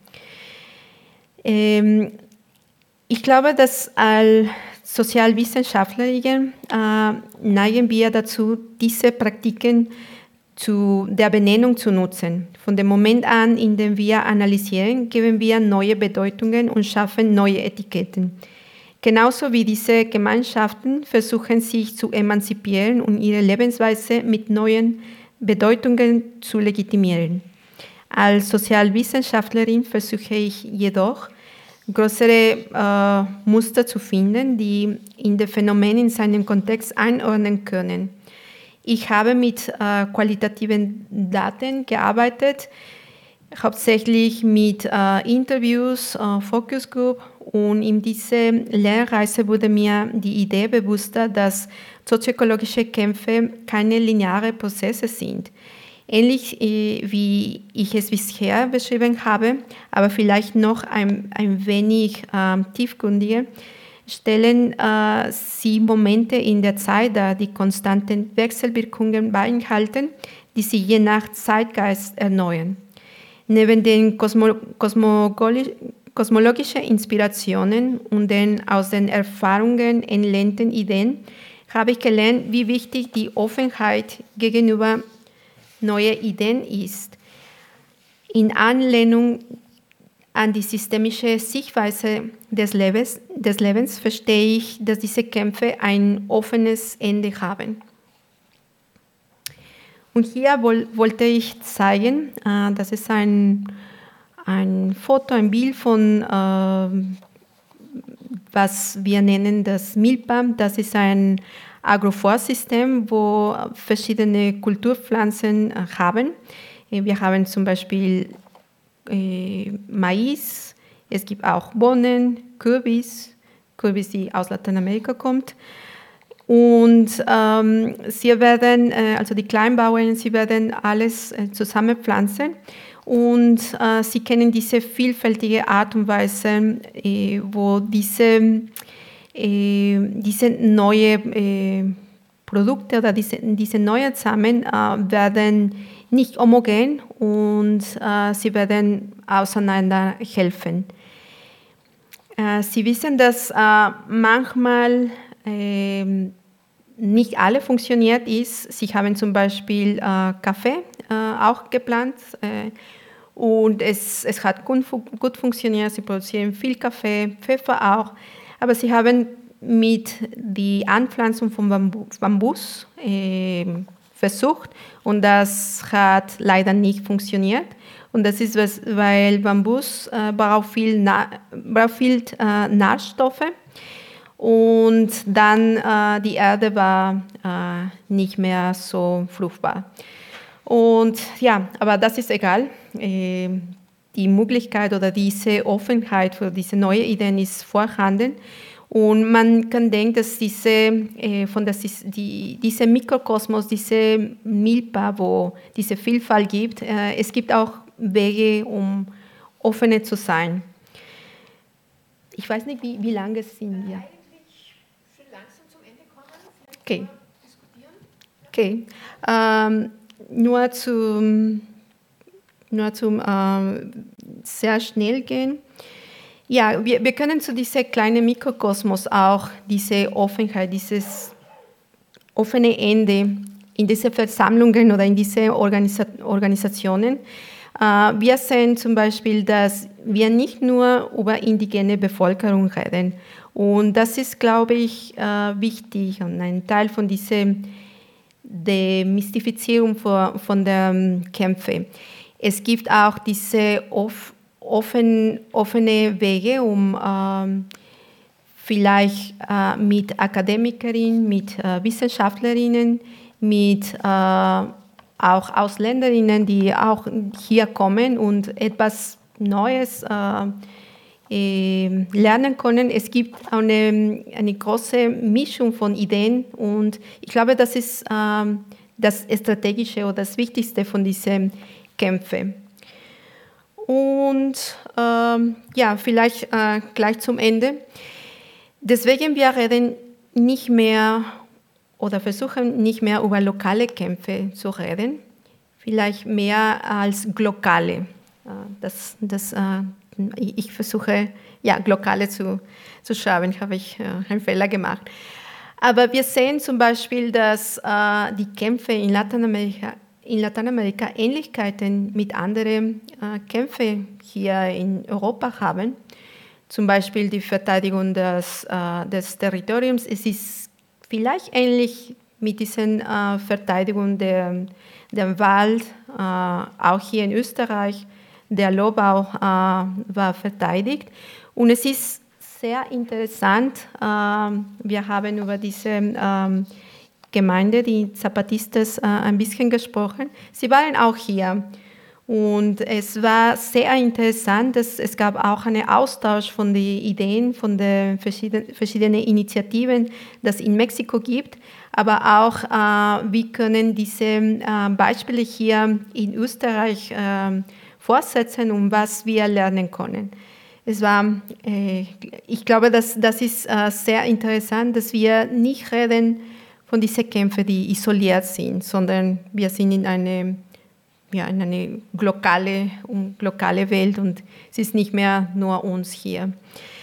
Ähm, Ich glaube, dass als Sozialwissenschaftlerin äh, neigen wir dazu, diese Praktiken zu der Benennung zu nutzen. Von dem Moment an, in dem wir analysieren, geben wir neue Bedeutungen und schaffen neue Etiketten. Genauso wie diese Gemeinschaften versuchen, sich zu emanzipieren und ihre Lebensweise mit neuen Bedeutungen zu legitimieren. Als Sozialwissenschaftlerin versuche ich jedoch, größere äh, Muster zu finden, die in den Phänomenen in seinem Kontext einordnen können. Ich habe mit äh, qualitativen Daten gearbeitet, hauptsächlich mit äh, Interviews, äh, Focus Group, und in dieser Lernreise wurde mir die Idee bewusster, dass sozioökologische Kämpfe keine linearen Prozesse sind. Ähnlich äh, wie ich es bisher beschrieben habe, aber vielleicht noch ein, ein wenig äh, tiefgründiger, stellen äh, sie Momente in der Zeit dar, die konstanten Wechselwirkungen beinhalten, die sich je nach Zeitgeist erneuern. Neben den Kosmo kosmologischen Inspirationen und den aus den Erfahrungen entlehnten Ideen habe ich gelernt, wie wichtig die Offenheit gegenüber neue Ideen ist. In Anlehnung an die systemische Sichtweise des Lebens, des Lebens verstehe ich, dass diese Kämpfe ein offenes Ende haben. Und hier woll, wollte ich zeigen, äh, das ist ein, ein Foto, ein Bild von, äh, was wir nennen das Milpa. Das ist ein Agroforstsystem, wo verschiedene Kulturpflanzen äh, haben. Wir haben zum Beispiel äh, Mais, es gibt auch Bohnen, Kürbis, Kürbis, die aus Lateinamerika kommt. Und ähm, sie werden, äh, also die Kleinbauern, sie werden alles äh, zusammenpflanzen und äh, sie kennen diese vielfältige Art und Weise, äh, wo diese, äh, diese neue äh, Produkte oder diese, diese neuen Samen äh, werden nicht homogen und äh, sie werden auseinander helfen. Äh, sie wissen, dass äh, manchmal äh, nicht alle funktioniert ist. Sie haben zum Beispiel äh, Kaffee äh, auch geplant äh, und es, es hat gut, gut funktioniert. Sie produzieren viel Kaffee, Pfeffer auch, aber sie haben mit der Anpflanzung von Bambu, Bambus äh, versucht und das hat leider nicht funktioniert. Und das ist, was, weil Bambus äh, braucht viel, Na, braucht viel äh, Nährstoffe. Und dann äh, die Erde war äh, nicht mehr so fruchtbar. Und ja, aber das ist egal. Äh, die Möglichkeit oder diese Offenheit für diese neuen Ideen ist vorhanden. Und man kann denken, dass diese, äh, von das ist die, diese Mikrokosmos, diese Milpa, wo diese Vielfalt gibt, äh, es gibt auch Wege, um offener zu sein. Ich weiß nicht, wie, wie lange sind wir? Okay. Okay. Ähm, nur zum, nur zum ähm, sehr schnell gehen. Ja, wir, wir können zu diesem kleinen Mikrokosmos auch diese Offenheit, dieses offene Ende in diese Versammlungen oder in diese Organisa- Organisationen. Äh, wir sehen zum Beispiel, dass wir nicht nur über indigene Bevölkerung reden. Und das ist, glaube ich, äh, wichtig und ein Teil von dieser Demystifizierung von, von der um, Kämpfe. Es gibt auch diese off, offen, offene Wege, um ähm, vielleicht äh, mit Akademikerinnen, mit äh, Wissenschaftlerinnen, mit äh, auch Ausländerinnen, die auch hier kommen und etwas Neues äh, lernen können. Es gibt eine, eine große Mischung von Ideen und ich glaube, das ist ähm, das Strategische oder das Wichtigste von diesen Kämpfen. Und ähm, ja, vielleicht äh, gleich zum Ende. Deswegen wir reden nicht mehr oder versuchen nicht mehr über lokale Kämpfe zu reden, vielleicht mehr als globale. Das, das Ich versuche, ja, globale zu, zu schreiben, habe ich äh, einen Fehler gemacht. Aber wir sehen zum Beispiel, dass äh, die Kämpfe in Lateinamerika, in Lateinamerika Ähnlichkeiten mit anderen äh, Kämpfen hier in Europa haben. Zum Beispiel die Verteidigung des, äh, des Territoriums. Es ist vielleicht ähnlich mit dieser äh, Verteidigung der, der Wald, äh, auch hier in Österreich. Der Lobau äh, war verteidigt. Und es ist sehr interessant, äh, wir haben über diese äh, Gemeinde, die Zapatistas, äh, ein bisschen gesprochen. Sie waren auch hier. Und es war sehr interessant, dass es gab auch einen Austausch von den Ideen, von den verschiedenen, verschiedenen Initiativen, die es in Mexiko gibt, aber auch, äh, wie können diese äh, Beispiele hier in Österreich äh, fortsetzen und was wir lernen können. Es war, äh, ich glaube, dass, das ist äh, sehr interessant, dass wir nicht reden von diesen Kämpfen, die isoliert sind, sondern wir sind in eine, ja, in eine globale, globale Welt und es ist nicht mehr nur uns hier.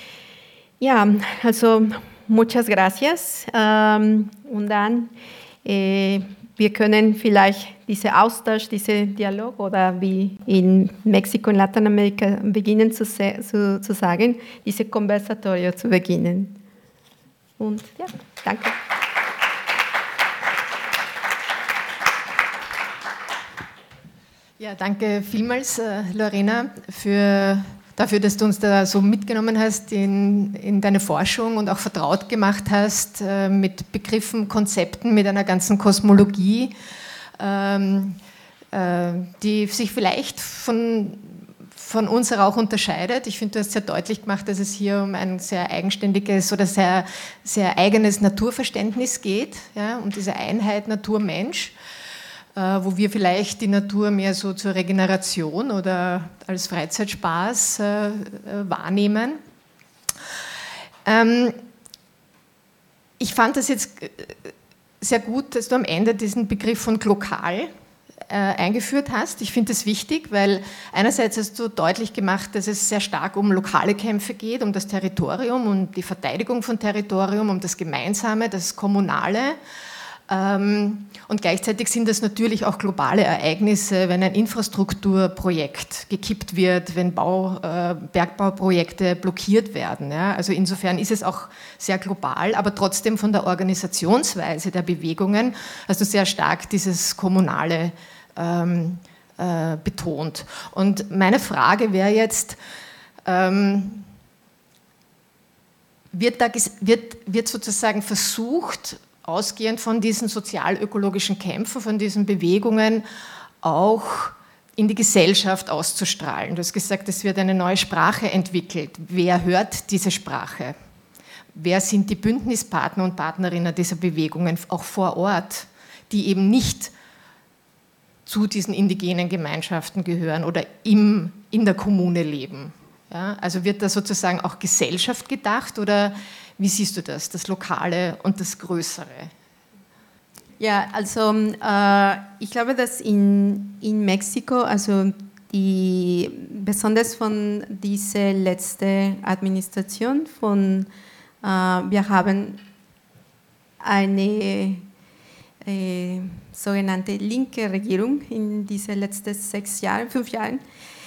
Ja, also muchas gracias. Ähm, und dann, äh, wir können vielleicht diesen Austausch, diesen Dialog oder wie in Mexiko und Lateinamerika beginnen zu, zu, zu sagen, diese Conversatorio zu beginnen. Und ja, danke. Ja, danke vielmals, Lorena, für, dafür, dass du uns da so mitgenommen hast in, in deine Forschung und auch vertraut gemacht hast mit Begriffen, Konzepten, mit einer ganzen Kosmologie, ähm, äh, die sich vielleicht von, von unserer auch unterscheidet. Ich finde, du hast sehr deutlich gemacht, dass es hier um ein sehr eigenständiges oder sehr, sehr eigenes Naturverständnis geht, ja, um diese Einheit Natur-Mensch, wo wir vielleicht die Natur mehr so zur Regeneration oder als Freizeitspaß äh, wahrnehmen. Ähm, ich fand das jetzt sehr gut, dass du am Ende diesen Begriff von lokal äh, eingeführt hast. Ich finde das wichtig, weil einerseits hast du deutlich gemacht, dass es sehr stark um lokale Kämpfe geht, um das Territorium, um die Verteidigung von Territorium, um das Gemeinsame, das Kommunale. Und gleichzeitig sind das natürlich auch globale Ereignisse, wenn ein Infrastrukturprojekt gekippt wird, wenn Bau, äh, Bergbauprojekte blockiert werden. Ja. Also insofern ist es auch sehr global, aber trotzdem von der Organisationsweise der Bewegungen hast du sehr stark dieses Kommunale ähm, äh, betont. Und meine Frage wäre jetzt, ähm, wird, da, wird, wird sozusagen versucht, ausgehend von diesen sozial-ökologischen Kämpfen, von diesen Bewegungen auch in die Gesellschaft auszustrahlen. Du hast gesagt, es wird eine neue Sprache entwickelt. Wer hört diese Sprache? Wer sind die Bündnispartner und Partnerinnen dieser Bewegungen auch vor Ort, die eben nicht zu diesen indigenen Gemeinschaften gehören oder im, in der Kommune leben? Ja, also wird da sozusagen auch Gesellschaft gedacht oder wie siehst du das, das Lokale und das Größere? Ja, also äh, ich glaube, dass in, in Mexiko, also die, besonders von dieser letzten Administration von, äh, wir haben eine äh, sogenannte linke Regierung in diesen letzten sechs Jahren, fünf Jahren.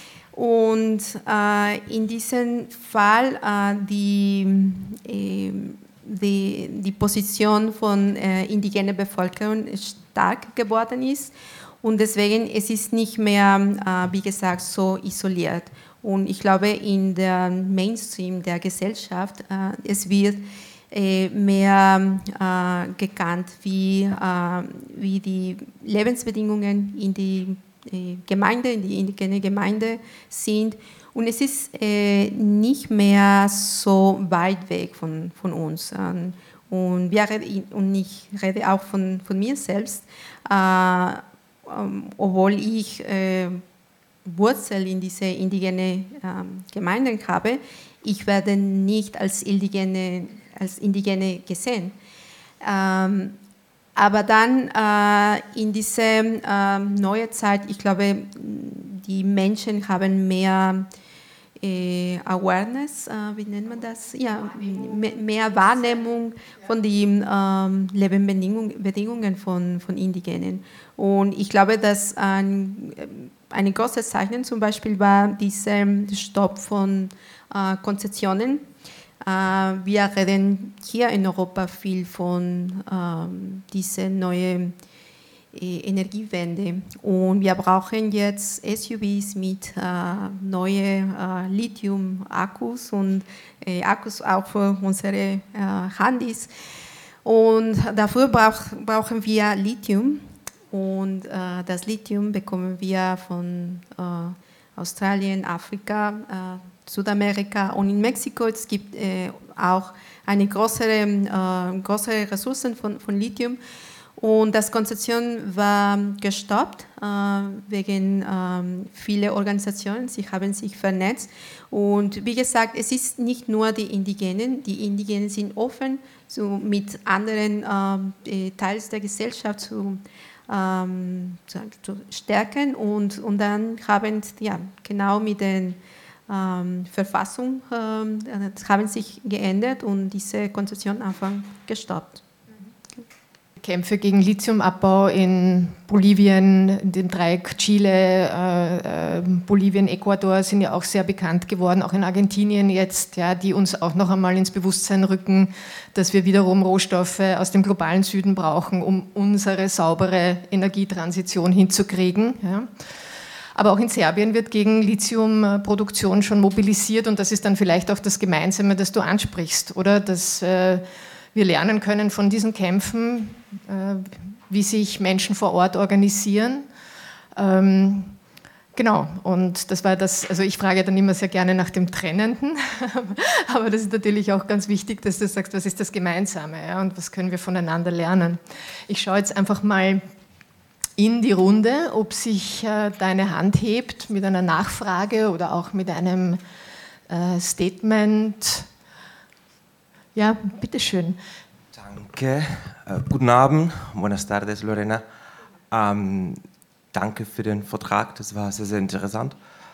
Und äh, in diesem Fall äh, die, äh, die, die Position von äh, indigener Bevölkerung stark geworden ist und deswegen es ist nicht mehr, äh, wie gesagt, so isoliert. Und ich glaube, in der Mainstream der Gesellschaft, äh, es wird äh, mehr äh, gekannt, wie, äh, wie die Lebensbedingungen in die Gemeinde, in die indigene Gemeinde sind und es ist äh, nicht mehr so weit weg von, von uns. Ähm, und, wir, und ich rede auch von, von mir selbst, äh, ähm, obwohl ich äh, Wurzel in diese indigene ähm, Gemeinden habe, ich werde nicht als Indigene, als Indigene gesehen. Ähm, Aber dann äh, in dieser äh, neuen Zeit, ich glaube, die Menschen haben mehr äh, Awareness, äh, wie nennt man das? Ja, mehr, mehr Wahrnehmung von den ähm, Lebensbedingungen von, von Indigenen. Und ich glaube, dass ein, ein großes Zeichen zum Beispiel war dieser Stopp von äh, Konzessionen. Wir reden hier in Europa viel von ähm, dieser neuen äh, Energiewende und wir brauchen jetzt S U Vs mit äh, neuen äh, Lithium-Akkus und äh, Akkus auch für unsere äh, Handys und dafür brauch, brauchen wir Lithium und äh, das Lithium bekommen wir von äh, Australien, Afrika, äh, Südamerika und in Mexiko. Es gibt äh, auch eine größere, äh, größere Ressourcen von, von Lithium und das Konzession war gestoppt äh, wegen äh, vieler Organisationen. Sie haben sich vernetzt und wie gesagt, es ist nicht nur die Indigenen. Die Indigenen sind offen, so mit anderen äh, Teilen der Gesellschaft zu ähm, zu, zu stärken und, und dann haben ja genau mit den Ähm, Verfassung ähm, haben sich geändert und diese Konzession einfach gestoppt. Kämpfe gegen Lithiumabbau in Bolivien, in dem Dreieck Chile, äh, äh, Bolivien, Ecuador sind ja auch sehr bekannt geworden, auch in Argentinien jetzt, ja, die uns auch noch einmal ins Bewusstsein rücken, dass wir wiederum Rohstoffe aus dem globalen Süden brauchen, um unsere saubere Energietransition hinzukriegen. Ja. Aber auch in Serbien wird gegen Lithiumproduktion schon mobilisiert und das ist dann vielleicht auch das Gemeinsame, das du ansprichst, oder? Dass äh, wir lernen können von diesen Kämpfen, äh, wie sich Menschen vor Ort organisieren. Ähm, genau, und das war das, also ich frage dann immer sehr gerne nach dem Trennenden, aber das ist natürlich auch ganz wichtig, dass du sagst, was ist das Gemeinsame, ja, und was können wir voneinander lernen. Ich schaue jetzt einfach mal in die Runde, ob sich äh, deine Hand hebt mit einer Nachfrage oder auch mit einem äh, Statement. Ja, bitteschön. Danke. Uh, guten Abend. Buenas tardes, Lorena. Um, danke für den Vortrag, das war sehr, sehr interessant.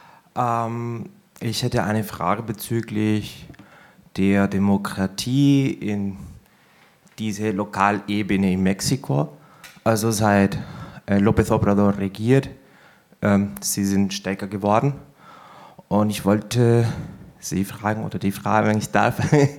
Um, ich hätte eine Frage bezüglich der Demokratie in dieser Lokalebene in Mexiko. Also seit López Obrador regiert. Ähm, sie sind stärker geworden. Und ich wollte Sie fragen, oder die Frage, wenn ich darf,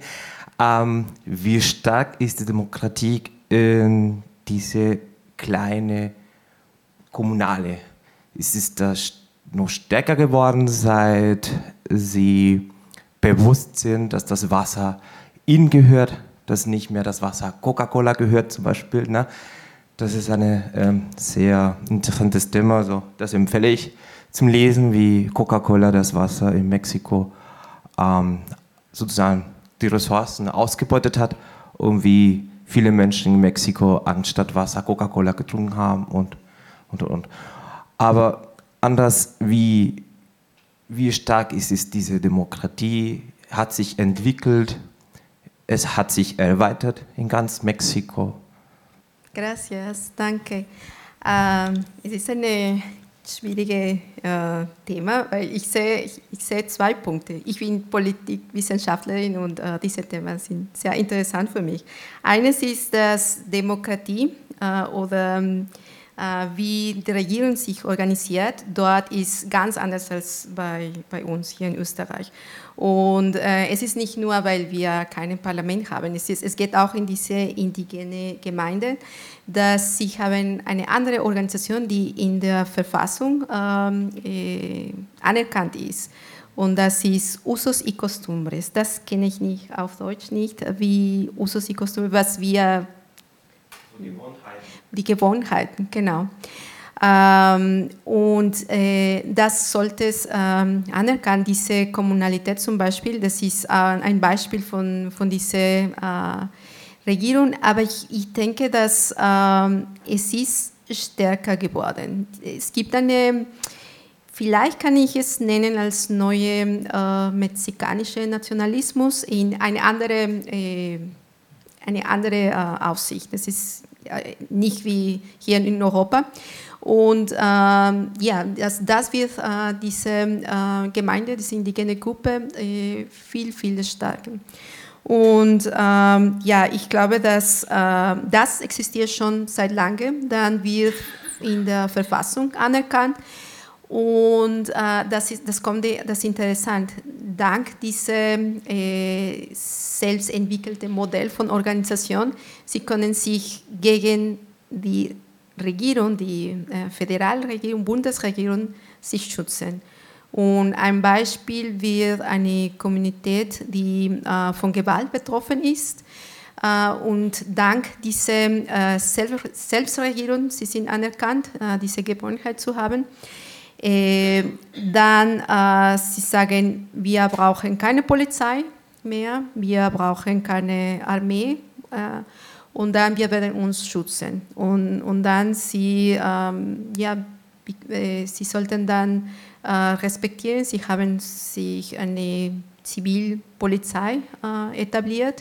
ähm, wie stark ist die Demokratie in diese kleine Kommunale? Ist es das noch stärker geworden, seit Sie bewusst sind, dass das Wasser Ihnen gehört, dass nicht mehr das Wasser Coca-Cola gehört zum Beispiel, ne? Das ist ein ähm, sehr interessantes Thema, also das empfehle ich zum Lesen, wie Coca-Cola das Wasser in Mexiko ähm, sozusagen die Ressourcen ausgebeutet hat und wie viele Menschen in Mexiko anstatt Wasser Coca-Cola getrunken haben und, und, und. Aber anders, wie, wie stark ist es, diese Demokratie, hat sich entwickelt, es hat sich erweitert in ganz Mexiko. Gracias, danke. Ähm, es ist ein schwieriges äh, Thema, weil ich sehe, ich, ich sehe zwei Punkte. Ich bin Politikwissenschaftlerin und äh, diese Themen sind sehr interessant für mich. Eines ist, dass Demokratie äh, oder äh, wie die Regierung sich organisiert, dort ist ganz anders als bei, bei uns hier in Österreich. Und äh, es ist nicht nur, weil wir kein Parlament haben, es, ist, es geht auch in diese indigene Gemeinden, dass sie haben eine andere Organisation, die in der Verfassung ähm, äh, anerkannt ist. Und das ist Usos y Costumbres. Das kenne ich nicht auf Deutsch nicht, wie Usos y Costumbres, was wir... Die Gewohnheiten. Die Gewohnheiten, genau. Ähm, und äh, das sollte es ähm, anerkennen, diese Kommunalität zum Beispiel, das ist äh, ein Beispiel von, von dieser äh, Regierung, aber ich, ich denke, dass ähm, es ist stärker geworden. Es gibt eine, vielleicht kann ich es nennen als neue äh, mexikanische Nationalismus in eine andere, äh, eine andere äh, Aufsicht. Das ist äh, nicht wie hier in Europa. Und ähm, ja, das, das wird äh, diese äh, Gemeinde, diese indigene Gruppe äh, viel, viel stärker. Und ähm, ja, ich glaube, dass äh, das existiert schon seit langem, dann wird in der Verfassung anerkannt. Und äh, das, ist, das kommt das ist interessant. Dank diesem äh, selbst entwickelten Modell von Organisation, sie können sich gegen die Regierung, die äh, Föderalregierung, Bundesregierung, sich schützen. Und ein Beispiel wird eine Kommunität, die äh, von Gewalt betroffen ist. Äh, und dank dieser äh, Selbst Selbstregierung, sie sind anerkannt, äh, diese Gewohnheit zu haben, äh, dann äh, sie sagen, wir brauchen keine Polizei mehr, wir brauchen keine Armee. Äh, Und dann wir werden uns schützen. Und, und dann sie, ähm, ja, sie sollten dann äh, respektieren. Sie haben sich eine Zivilpolizei äh, etabliert.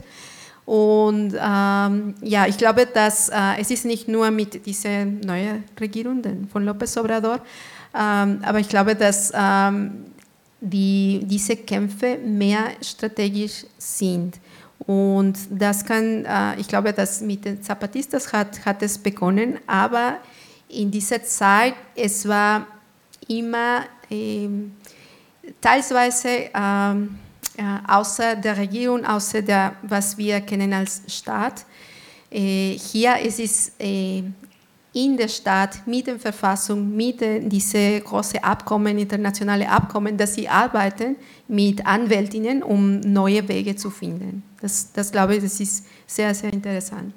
Und ähm, ja, ich glaube, dass äh, es ist nicht nur mit dieser neuen Regierung von López Obrador, ähm, aber ich glaube, dass ähm, die, diese Kämpfe mehr strategisch sind. Und das kann, äh, ich glaube, dass mit den Zapatistas hat, hat es begonnen, aber in dieser Zeit, es war immer äh, teilweise äh, äh, außer der Regierung, außer der, was wir kennen als Staat. Äh, hier ist es äh, in der Stadt mit der Verfassung, mit diesen großen Abkommen, internationale Abkommen, dass sie arbeiten mit Anwältinnen, um neue Wege zu finden. Das, das glaube ich, das ist sehr, sehr interessant.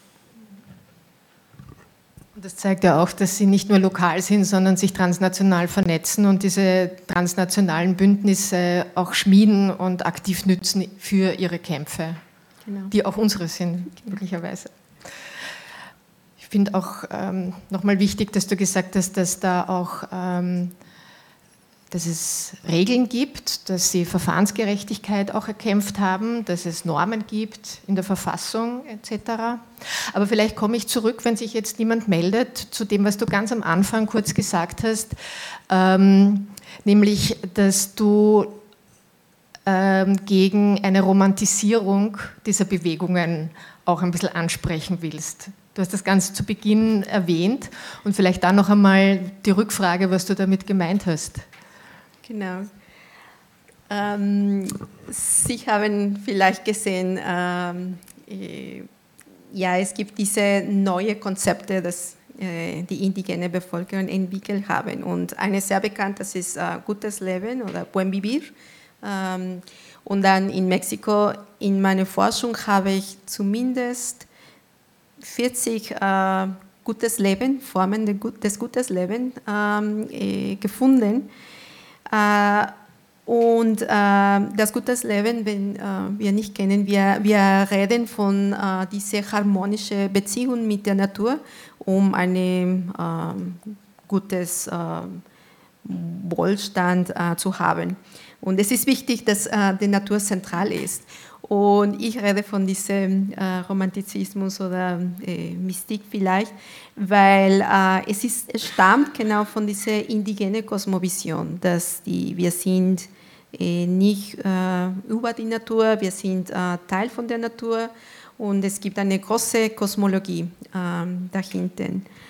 Das zeigt ja auch, dass Sie nicht nur lokal sind, sondern sich transnational vernetzen und diese transnationalen Bündnisse auch schmieden und aktiv nützen für Ihre Kämpfe, genau, die auch unsere sind, möglicherweise. Ich finde auch ähm, nochmal wichtig, dass du gesagt hast, dass da auch ähm, dass es Regeln gibt, dass sie Verfahrensgerechtigkeit auch erkämpft haben, dass es Normen gibt in der Verfassung et cetera. Aber vielleicht komme ich zurück, wenn sich jetzt niemand meldet, zu dem, was du ganz am Anfang kurz gesagt hast, ähm, nämlich, dass du ähm, gegen eine Romantisierung dieser Bewegungen auch ein bisschen ansprechen willst. Du hast das Ganze zu Beginn erwähnt und vielleicht dann noch einmal die Rückfrage, was du damit gemeint hast. Genau. Ähm, Sie haben vielleicht gesehen, ähm, äh, ja, es gibt diese neuen Konzepte, das äh, die indigene Bevölkerung entwickelt haben. Und eine sehr bekannt, das ist äh, Gutes Leben oder Buen Vivir. Ähm, und dann in Mexiko, in meiner Forschung habe ich zumindest vierzig äh, Gutes Leben, Formen des Gutes Lebens ähm, äh, gefunden. Uh, und uh, das Gutes Leben, wenn uh, wir nicht kennen, wir, wir reden von uh, dieser harmonischen Beziehung mit der Natur, um einen uh, gutes uh, Wohlstand uh, zu haben. Und es ist wichtig, dass uh, die Natur zentral ist. Und ich rede von diesem äh, Romantizismus oder äh, Mystik vielleicht, weil äh, es, ist, es stammt genau von dieser indigenen Kosmovision, dass die, wir sind äh, nicht äh, über die Natur, wir sind äh, Teil von der Natur und es gibt eine große Kosmologie äh, dahinter.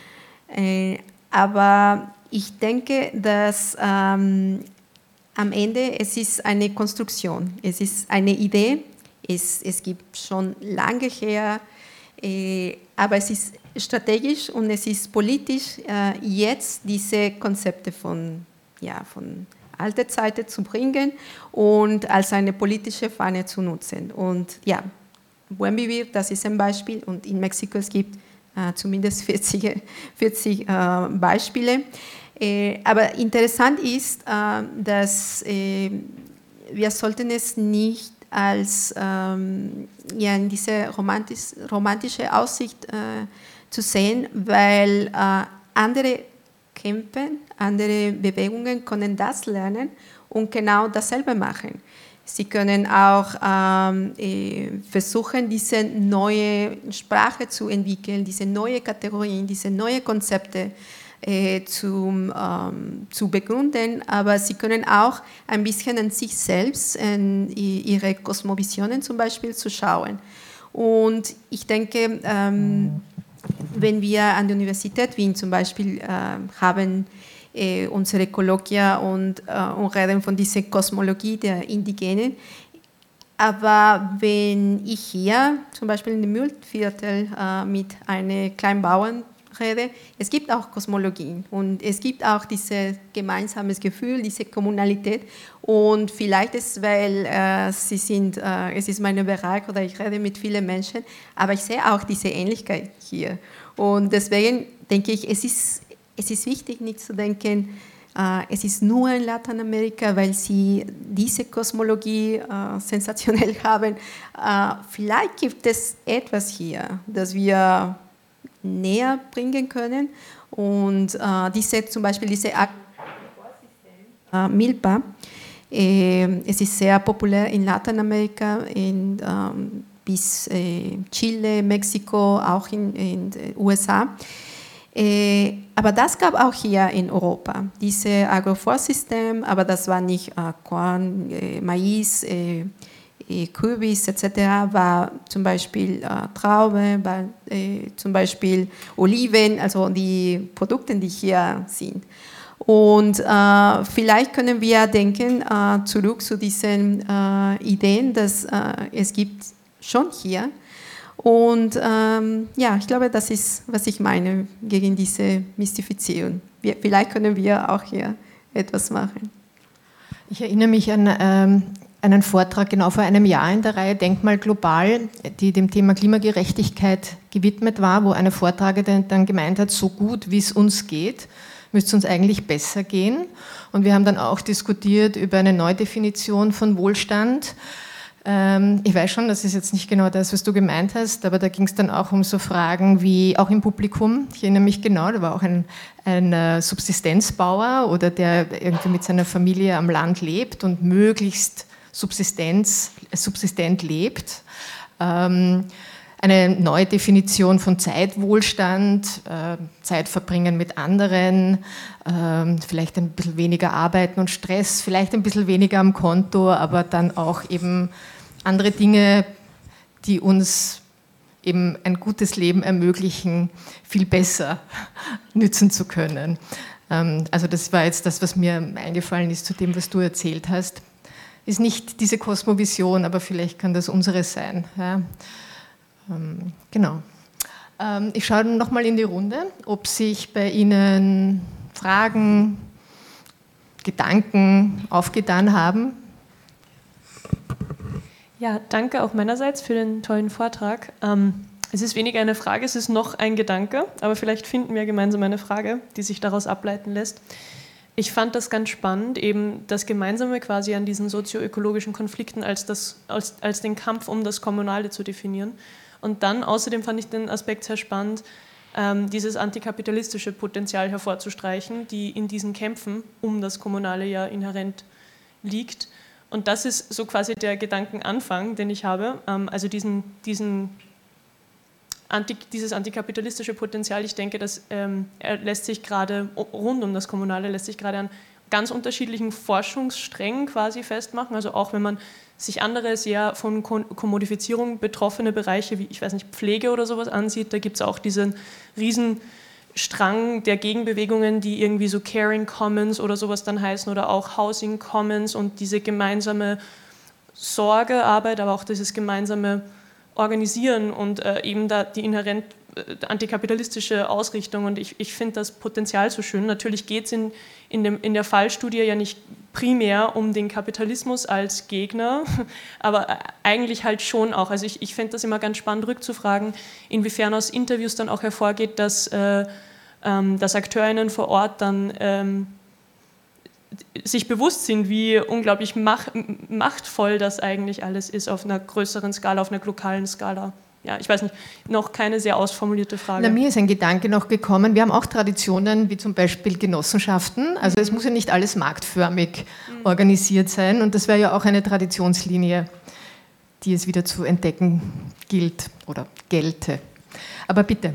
Äh, aber ich denke, dass ähm, am Ende es ist eine Konstruktion, es ist eine Idee. Es, es gibt schon lange her, äh, aber es ist strategisch und es ist politisch, äh, jetzt diese Konzepte von, ja, von alter Zeiten zu bringen und als eine politische Fahne zu nutzen. Und ja, Buen Vivir, das ist ein Beispiel und in Mexiko es gibt äh, zumindest vierzig, vierzig äh, Beispiele. Äh, aber interessant ist, äh, dass äh, wir sollten es nicht als ähm, ja, in diese romantisch, romantische Aussicht äh, zu sehen, weil äh, andere Kämpfe, andere Bewegungen können das lernen und genau dasselbe machen. Sie können auch ähm, äh, versuchen, diese neue Sprache zu entwickeln, diese neue Kategorien, diese neuen Konzepte Äh, zu, ähm, zu begründen, aber sie können auch ein bisschen an sich selbst, an ihre Kosmovisionen zum Beispiel zu schauen. Und ich denke, ähm, wenn wir an der Universität Wien zum Beispiel äh, haben äh, unsere Kolloquia und, äh, und reden von dieser Kosmologie der Indigenen, aber wenn ich hier zum Beispiel in dem Mühlviertel äh, mit einem kleinen Bauern rede, es gibt auch Kosmologien und es gibt auch dieses gemeinsames Gefühl, diese Kommunalität und vielleicht ist, weil äh, sie sind, äh, es ist mein Bereich oder ich rede mit vielen Menschen, aber ich sehe auch diese Ähnlichkeit hier und deswegen denke ich, es ist, es ist wichtig, nicht zu denken, äh, es ist nur in Lateinamerika, weil sie diese Kosmologie äh, sensationell haben. Äh, vielleicht gibt es etwas hier, das wir näher bringen können und äh, diese zum Beispiel diese äh, Milpa, äh, es ist sehr populär in Lateinamerika, in, ähm, bis äh, Chile, Mexiko, auch in den U S A. Äh, aber das gab auch hier in Europa, diese Agroforstsystem, aber das war nicht äh, Korn, äh, Mais, äh, Kürbis et cetera, war zum Beispiel äh, Traube, war äh, zum Beispiel Oliven, also die Produkte, die hier sind. Und äh, vielleicht können wir denken, äh, zurück zu diesen äh, Ideen, dass äh, es gibt schon hier Und ähm, ja, ich glaube, das ist, was ich meine gegen diese Mystifizierung. Wir, vielleicht können wir auch hier etwas machen. Ich erinnere mich an ähm, einen Vortrag genau vor einem Jahr in der Reihe Denkmal global, die dem Thema Klimagerechtigkeit gewidmet war, wo eine Vortragende dann gemeint hat, so gut wie es uns geht, müsste es uns eigentlich besser gehen. Und wir haben dann auch diskutiert über eine Neudefinition von Wohlstand. Ähm, ich weiß schon, das ist jetzt nicht genau das, was du gemeint hast, aber da ging es dann auch um so Fragen wie, auch im Publikum, ich erinnere mich genau, da war auch ein, ein Subsistenzbauer oder der irgendwie mit seiner Familie am Land lebt und möglichst Subsistenz, subsistent lebt. Ähm, eine neue Definition von Zeitwohlstand, äh, Zeit verbringen mit anderen, äh, vielleicht ein bisschen weniger arbeiten und Stress, vielleicht ein bisschen weniger am Konto, aber dann auch eben andere Dinge, die uns eben ein gutes Leben ermöglichen, viel besser nützen zu können. Ähm, also das war jetzt das, was mir eingefallen ist zu dem, was du erzählt hast. Ist nicht diese Kosmovision, aber vielleicht kann das unsere sein. Ja. Ähm, genau. Ähm, ich schaue nochmal in die Runde, ob sich bei Ihnen Fragen, Gedanken aufgetan haben. Ja, danke auch meinerseits für den tollen Vortrag. Ähm, es ist weniger eine Frage, es ist noch ein Gedanke, aber vielleicht finden wir gemeinsam eine Frage, die sich daraus ableiten lässt. Ich fand das ganz spannend, eben das Gemeinsame quasi an diesen sozioökologischen Konflikten als, das, als, als den Kampf um das Kommunale zu definieren. Und dann außerdem fand ich den Aspekt sehr spannend, ähm, dieses antikapitalistische Potenzial hervorzustreichen, die in diesen Kämpfen um das Kommunale ja inhärent liegt. Und das ist so quasi der Gedankenanfang, den ich habe, ähm, also diesen, diesen Anti, dieses antikapitalistische Potenzial, ich denke, das ähm, lässt sich gerade rund um das Kommunale, lässt sich gerade an ganz unterschiedlichen Forschungssträngen quasi festmachen, also auch wenn man sich andere sehr von Kommodifizierung betroffene Bereiche, wie ich weiß nicht, Pflege oder sowas ansieht, da gibt es auch diesen Riesenstrang der Gegenbewegungen, die irgendwie so Caring Commons oder sowas dann heißen oder auch Housing Commons und diese gemeinsame Sorgearbeit, aber auch dieses gemeinsame Organisieren und äh, eben da die inhärent äh, antikapitalistische Ausrichtung und ich, ich finde das Potenzial so schön. Natürlich geht es in, in, dem, in der Fallstudie ja nicht primär um den Kapitalismus als Gegner, aber eigentlich halt schon auch. Also ich, ich finde das immer ganz spannend rückzufragen, inwiefern aus Interviews dann auch hervorgeht, dass, äh, ähm, dass AkteurInnen vor Ort dann ähm, sich bewusst sind, wie unglaublich mach, machtvoll das eigentlich alles ist auf einer größeren Skala, auf einer lokalen Skala. Ja, ich weiß nicht, noch keine sehr ausformulierte Frage. Na, mir ist ein Gedanke noch gekommen, wir haben auch Traditionen, wie zum Beispiel Genossenschaften, also es muss ja nicht alles marktförmig mhm. organisiert sein und das wäre ja auch eine Traditionslinie, die es wieder zu entdecken gilt oder gelte. Aber bitte.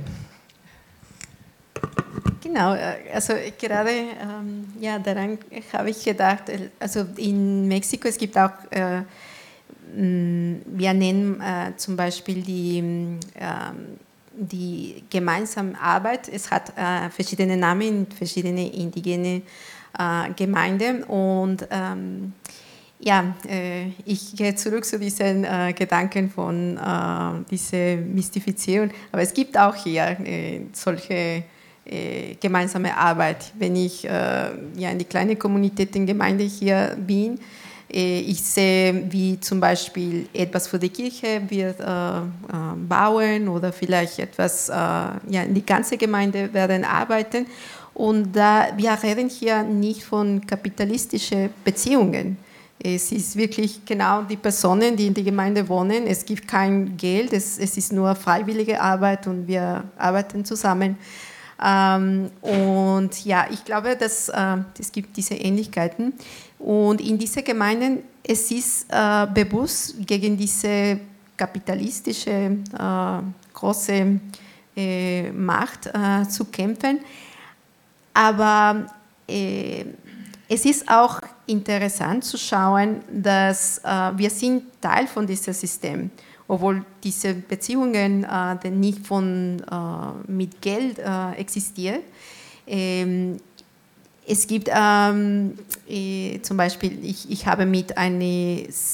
Genau, also gerade ähm, ja, daran habe ich gedacht, also in Mexiko, es gibt auch, äh, wir nennen äh, zum Beispiel die, äh, die gemeinsame Arbeit, es hat äh, verschiedene Namen in verschiedene indigene äh, Gemeinden und ähm, ja, äh, ich gehe zurück zu diesen äh, Gedanken von äh, dieser Mystifizierung, aber es gibt auch hier äh, solche Äh, gemeinsame Arbeit. Wenn ich äh, ja, in die kleine Kommunität in Gemeinde hier bin, äh, ich sehe, wie zum Beispiel etwas für die Kirche wird äh, äh, bauen oder vielleicht etwas, äh, ja, in die ganze Gemeinde werden arbeiten. Und da, wir reden hier nicht von kapitalistischen Beziehungen. Es ist wirklich genau die Personen, die in der Gemeinde wohnen. Es gibt kein Geld, es, es ist nur freiwillige Arbeit und wir arbeiten zusammen. Ähm, und ja, ich glaube, dass äh, es gibt diese Ähnlichkeiten. Und in diesen Gemeinden, es ist äh, bewusst gegen diese kapitalistische äh, große äh, Macht äh, zu kämpfen. Aber äh, es ist auch interessant zu schauen, dass äh, wir sind Teil von diesem System. Obwohl diese Beziehungen äh, nicht von, äh, mit Geld äh, existieren. Ähm, es gibt ähm, äh, zum Beispiel, ich, ich habe mit einer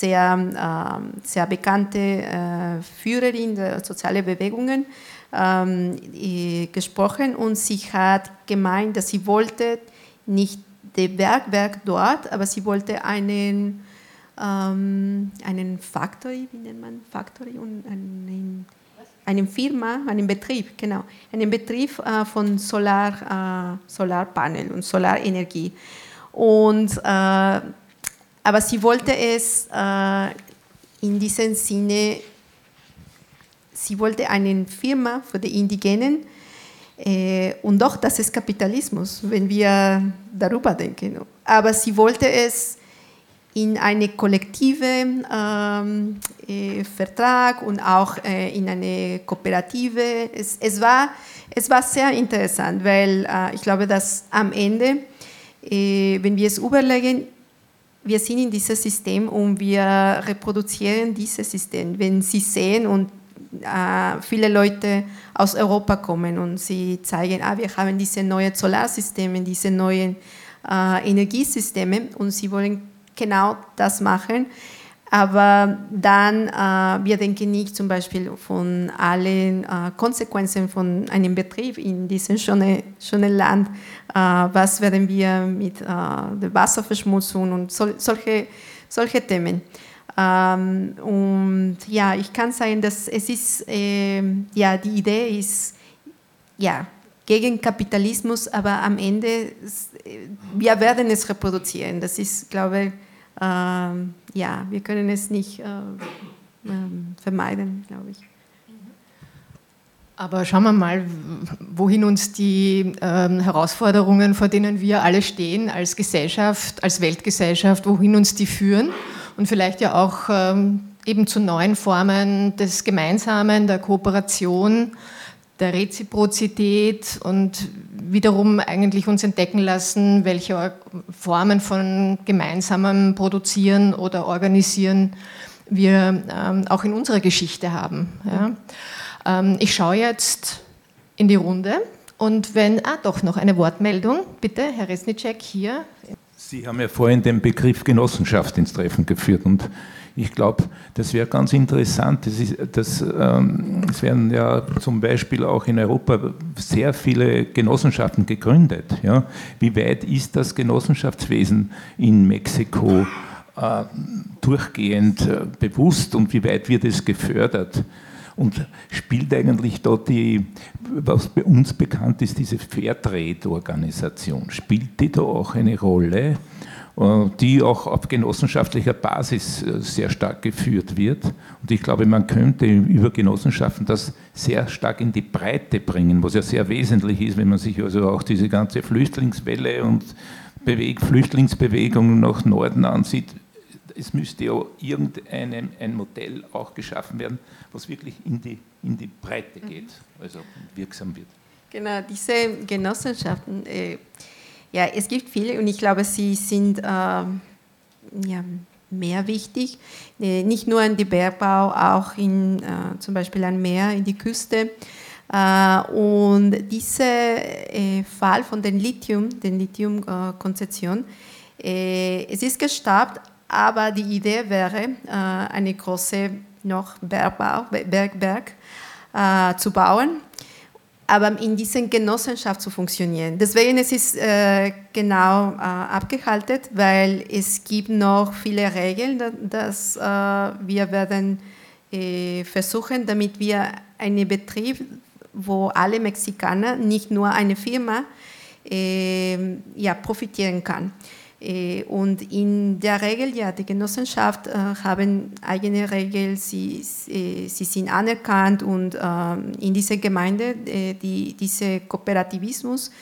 sehr, äh, sehr bekannte äh, Führerin der sozialen Bewegungen, ähm, gesprochen und sie hat gemeint, dass sie wollte nicht das Bergwerk dort, aber sie wollte einen, ähm, einen Factory, wie nennt man Factory, und einen, einen Firma, einen Betrieb, genau, einen Betrieb äh, von Solar, äh, Solarpanel und Solarenergie. Und, äh, aber sie wollte es äh, in diesem Sinne, sie wollte eine Firma für die Indigenen, äh, und doch, das ist Kapitalismus, wenn wir darüber denken. Aber sie wollte es in eine kollektive ähm, äh, Vertrag und auch äh, in eine Kooperative. Es, es, war, es war sehr interessant, weil äh, ich glaube, dass am Ende, äh, wenn wir es überlegen, wir sind in diesem System und wir reproduzieren dieses System. Wenn Sie sehen und äh, viele Leute aus Europa kommen und sie zeigen, ah, wir haben diese neuen Solarsysteme, diese neuen äh, Energiesysteme und sie wollen genau das machen, aber dann, äh, wir denken nicht zum Beispiel von allen äh, Konsequenzen von einem Betrieb in diesem schönen, schönen Land, äh, was werden wir mit äh, der Wasserverschmutzung und sol solche, solche Themen. Ähm, und ja, ich kann sagen, dass es ist, äh, ja, die Idee ist, ja, gegen Kapitalismus, aber am Ende, wir werden es reproduzieren. Das ist, glaube ich, äh, ja, wir können es nicht äh, äh, vermeiden, glaube ich. Aber schauen wir mal, wohin uns die ähm, Herausforderungen, vor denen wir alle stehen, als Gesellschaft, als Weltgesellschaft, wohin uns die führen und vielleicht ja auch ähm, eben zu neuen Formen des Gemeinsamen, der Kooperation, der Reziprozität und wiederum eigentlich uns entdecken lassen, welche Formen von gemeinsamem Produzieren oder Organisieren wir ähm, auch in unserer Geschichte haben. Ja. Ähm, ich schaue jetzt in die Runde und wenn, ah doch, noch eine Wortmeldung, bitte, Herr Resnicek, hier. Sie haben ja vorhin den Begriff Genossenschaft ins Treffen geführt und ich glaube, das wäre ganz interessant. Das ist, das, ähm, es werden ja zum Beispiel auch in Europa sehr viele Genossenschaften gegründet. Ja? Wie weit ist das Genossenschaftswesen in Mexiko äh, durchgehend äh, bewusst und wie weit wird es gefördert? Und spielt eigentlich dort die, was bei uns bekannt ist, diese Fairtrade-Organisation, spielt die da auch eine Rolle, die auch auf genossenschaftlicher Basis sehr stark geführt wird. Und ich glaube, man könnte über Genossenschaften das sehr stark in die Breite bringen, was ja sehr wesentlich ist, wenn man sich also auch diese ganze Flüchtlingswelle und Beweg Flüchtlingsbewegung nach Norden ansieht. Es müsste ja irgendein ein Modell auch geschaffen werden, was wirklich in die, in die Breite geht, also wirksam wird. Genau, diese Genossenschaften, äh, ja, es gibt viele und ich glaube, sie sind äh, ja, mehr wichtig, äh, nicht nur in den Bergbau, auch in, äh, zum Beispiel an Meer, in die Küste. Äh, und dieser äh, Fall von den Lithium, den Lithium-Konzession, äh, es ist gestoppt, aber die Idee wäre, äh, eine große noch Bergbau, Bergwerk äh, zu bauen, aber in dieser Genossenschaft zu funktionieren. Deswegen ist es äh, genau äh, abgehalten, weil es gibt noch viele Regeln, dass äh, wir werden äh, versuchen, damit wir einen Betrieb, wo alle Mexikaner, nicht nur eine Firma, äh, ja, profitieren kann. Und in der Regel, ja, die Genossenschaft äh, haben eigene Regeln, sie, sie, sie sind anerkannt und äh, in dieser Gemeinde, äh, die, dieser Kooperativismus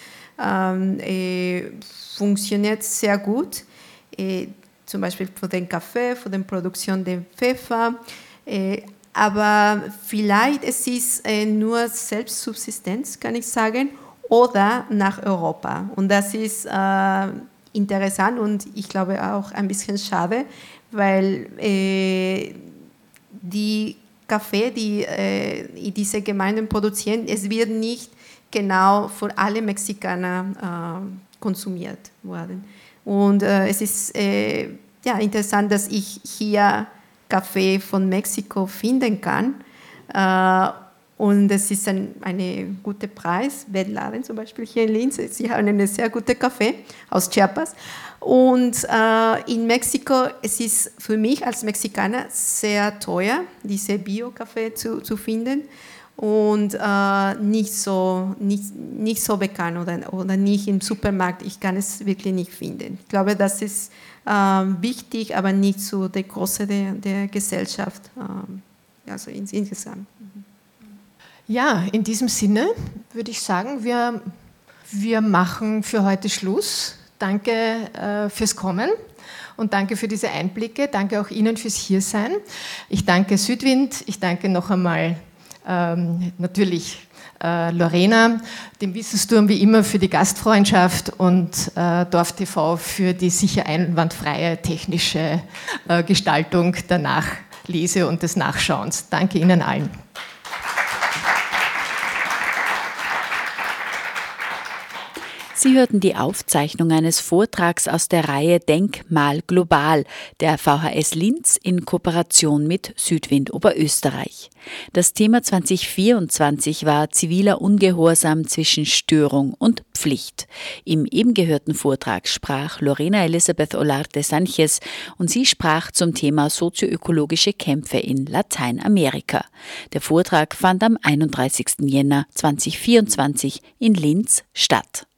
äh, funktioniert sehr gut, äh, zum Beispiel für den Kaffee, für die Produktion der Pfeffer, äh, aber vielleicht es ist äh, nur Selbstsubsistenz, kann ich sagen, oder nach Europa. Und das ist äh, interessant und ich glaube auch ein bisschen schade, weil äh, die Kaffee, die äh, diese Gemeinden produzieren, es wird nicht genau für alle Mexikaner äh, konsumiert worden. Und äh, es ist äh, ja, interessant, dass ich hier Kaffee von Mexiko finden kann. Äh, und es ist ein eine gute Preis. Weltladen zum Beispiel hier in Linz. Sie haben einen sehr guten Kaffee aus Chiapas. Und äh, in Mexiko, es ist für mich als Mexikaner sehr teuer, diese Bio-Kaffee zu, zu finden. Und äh, nicht, so, nicht, nicht so bekannt oder, oder nicht im Supermarkt. Ich kann es wirklich nicht finden. Ich glaube, das ist äh, wichtig, aber nicht so der Große der, der Gesellschaft, äh, also insgesamt. Ja, in diesem Sinne würde ich sagen, wir, wir machen für heute Schluss. Danke äh, fürs Kommen und danke für diese Einblicke. Danke auch Ihnen fürs Hiersein. Ich danke Südwind, ich danke noch einmal Ähm, natürlich äh, Lorena, dem Wissensturm wie immer für die Gastfreundschaft und äh, Dorf T V für die sicher einwandfreie technische äh, Gestaltung der Nachlese und des Nachschauens. Danke Ihnen allen. Sie hörten die Aufzeichnung eines Vortrags aus der Reihe Denkmal global der V H S Linz in Kooperation mit Südwind Oberösterreich. Das Thema zwanzig vierundzwanzig war ziviler Ungehorsam zwischen Störung und Pflicht. Im eben gehörten Vortrag sprach Lorena Elisabeth Olarte Sanchez und sie sprach zum Thema sozioökologische Kämpfe in Lateinamerika. Der Vortrag fand am einunddreißigsten Jänner zweitausendvierundzwanzig in Linz statt.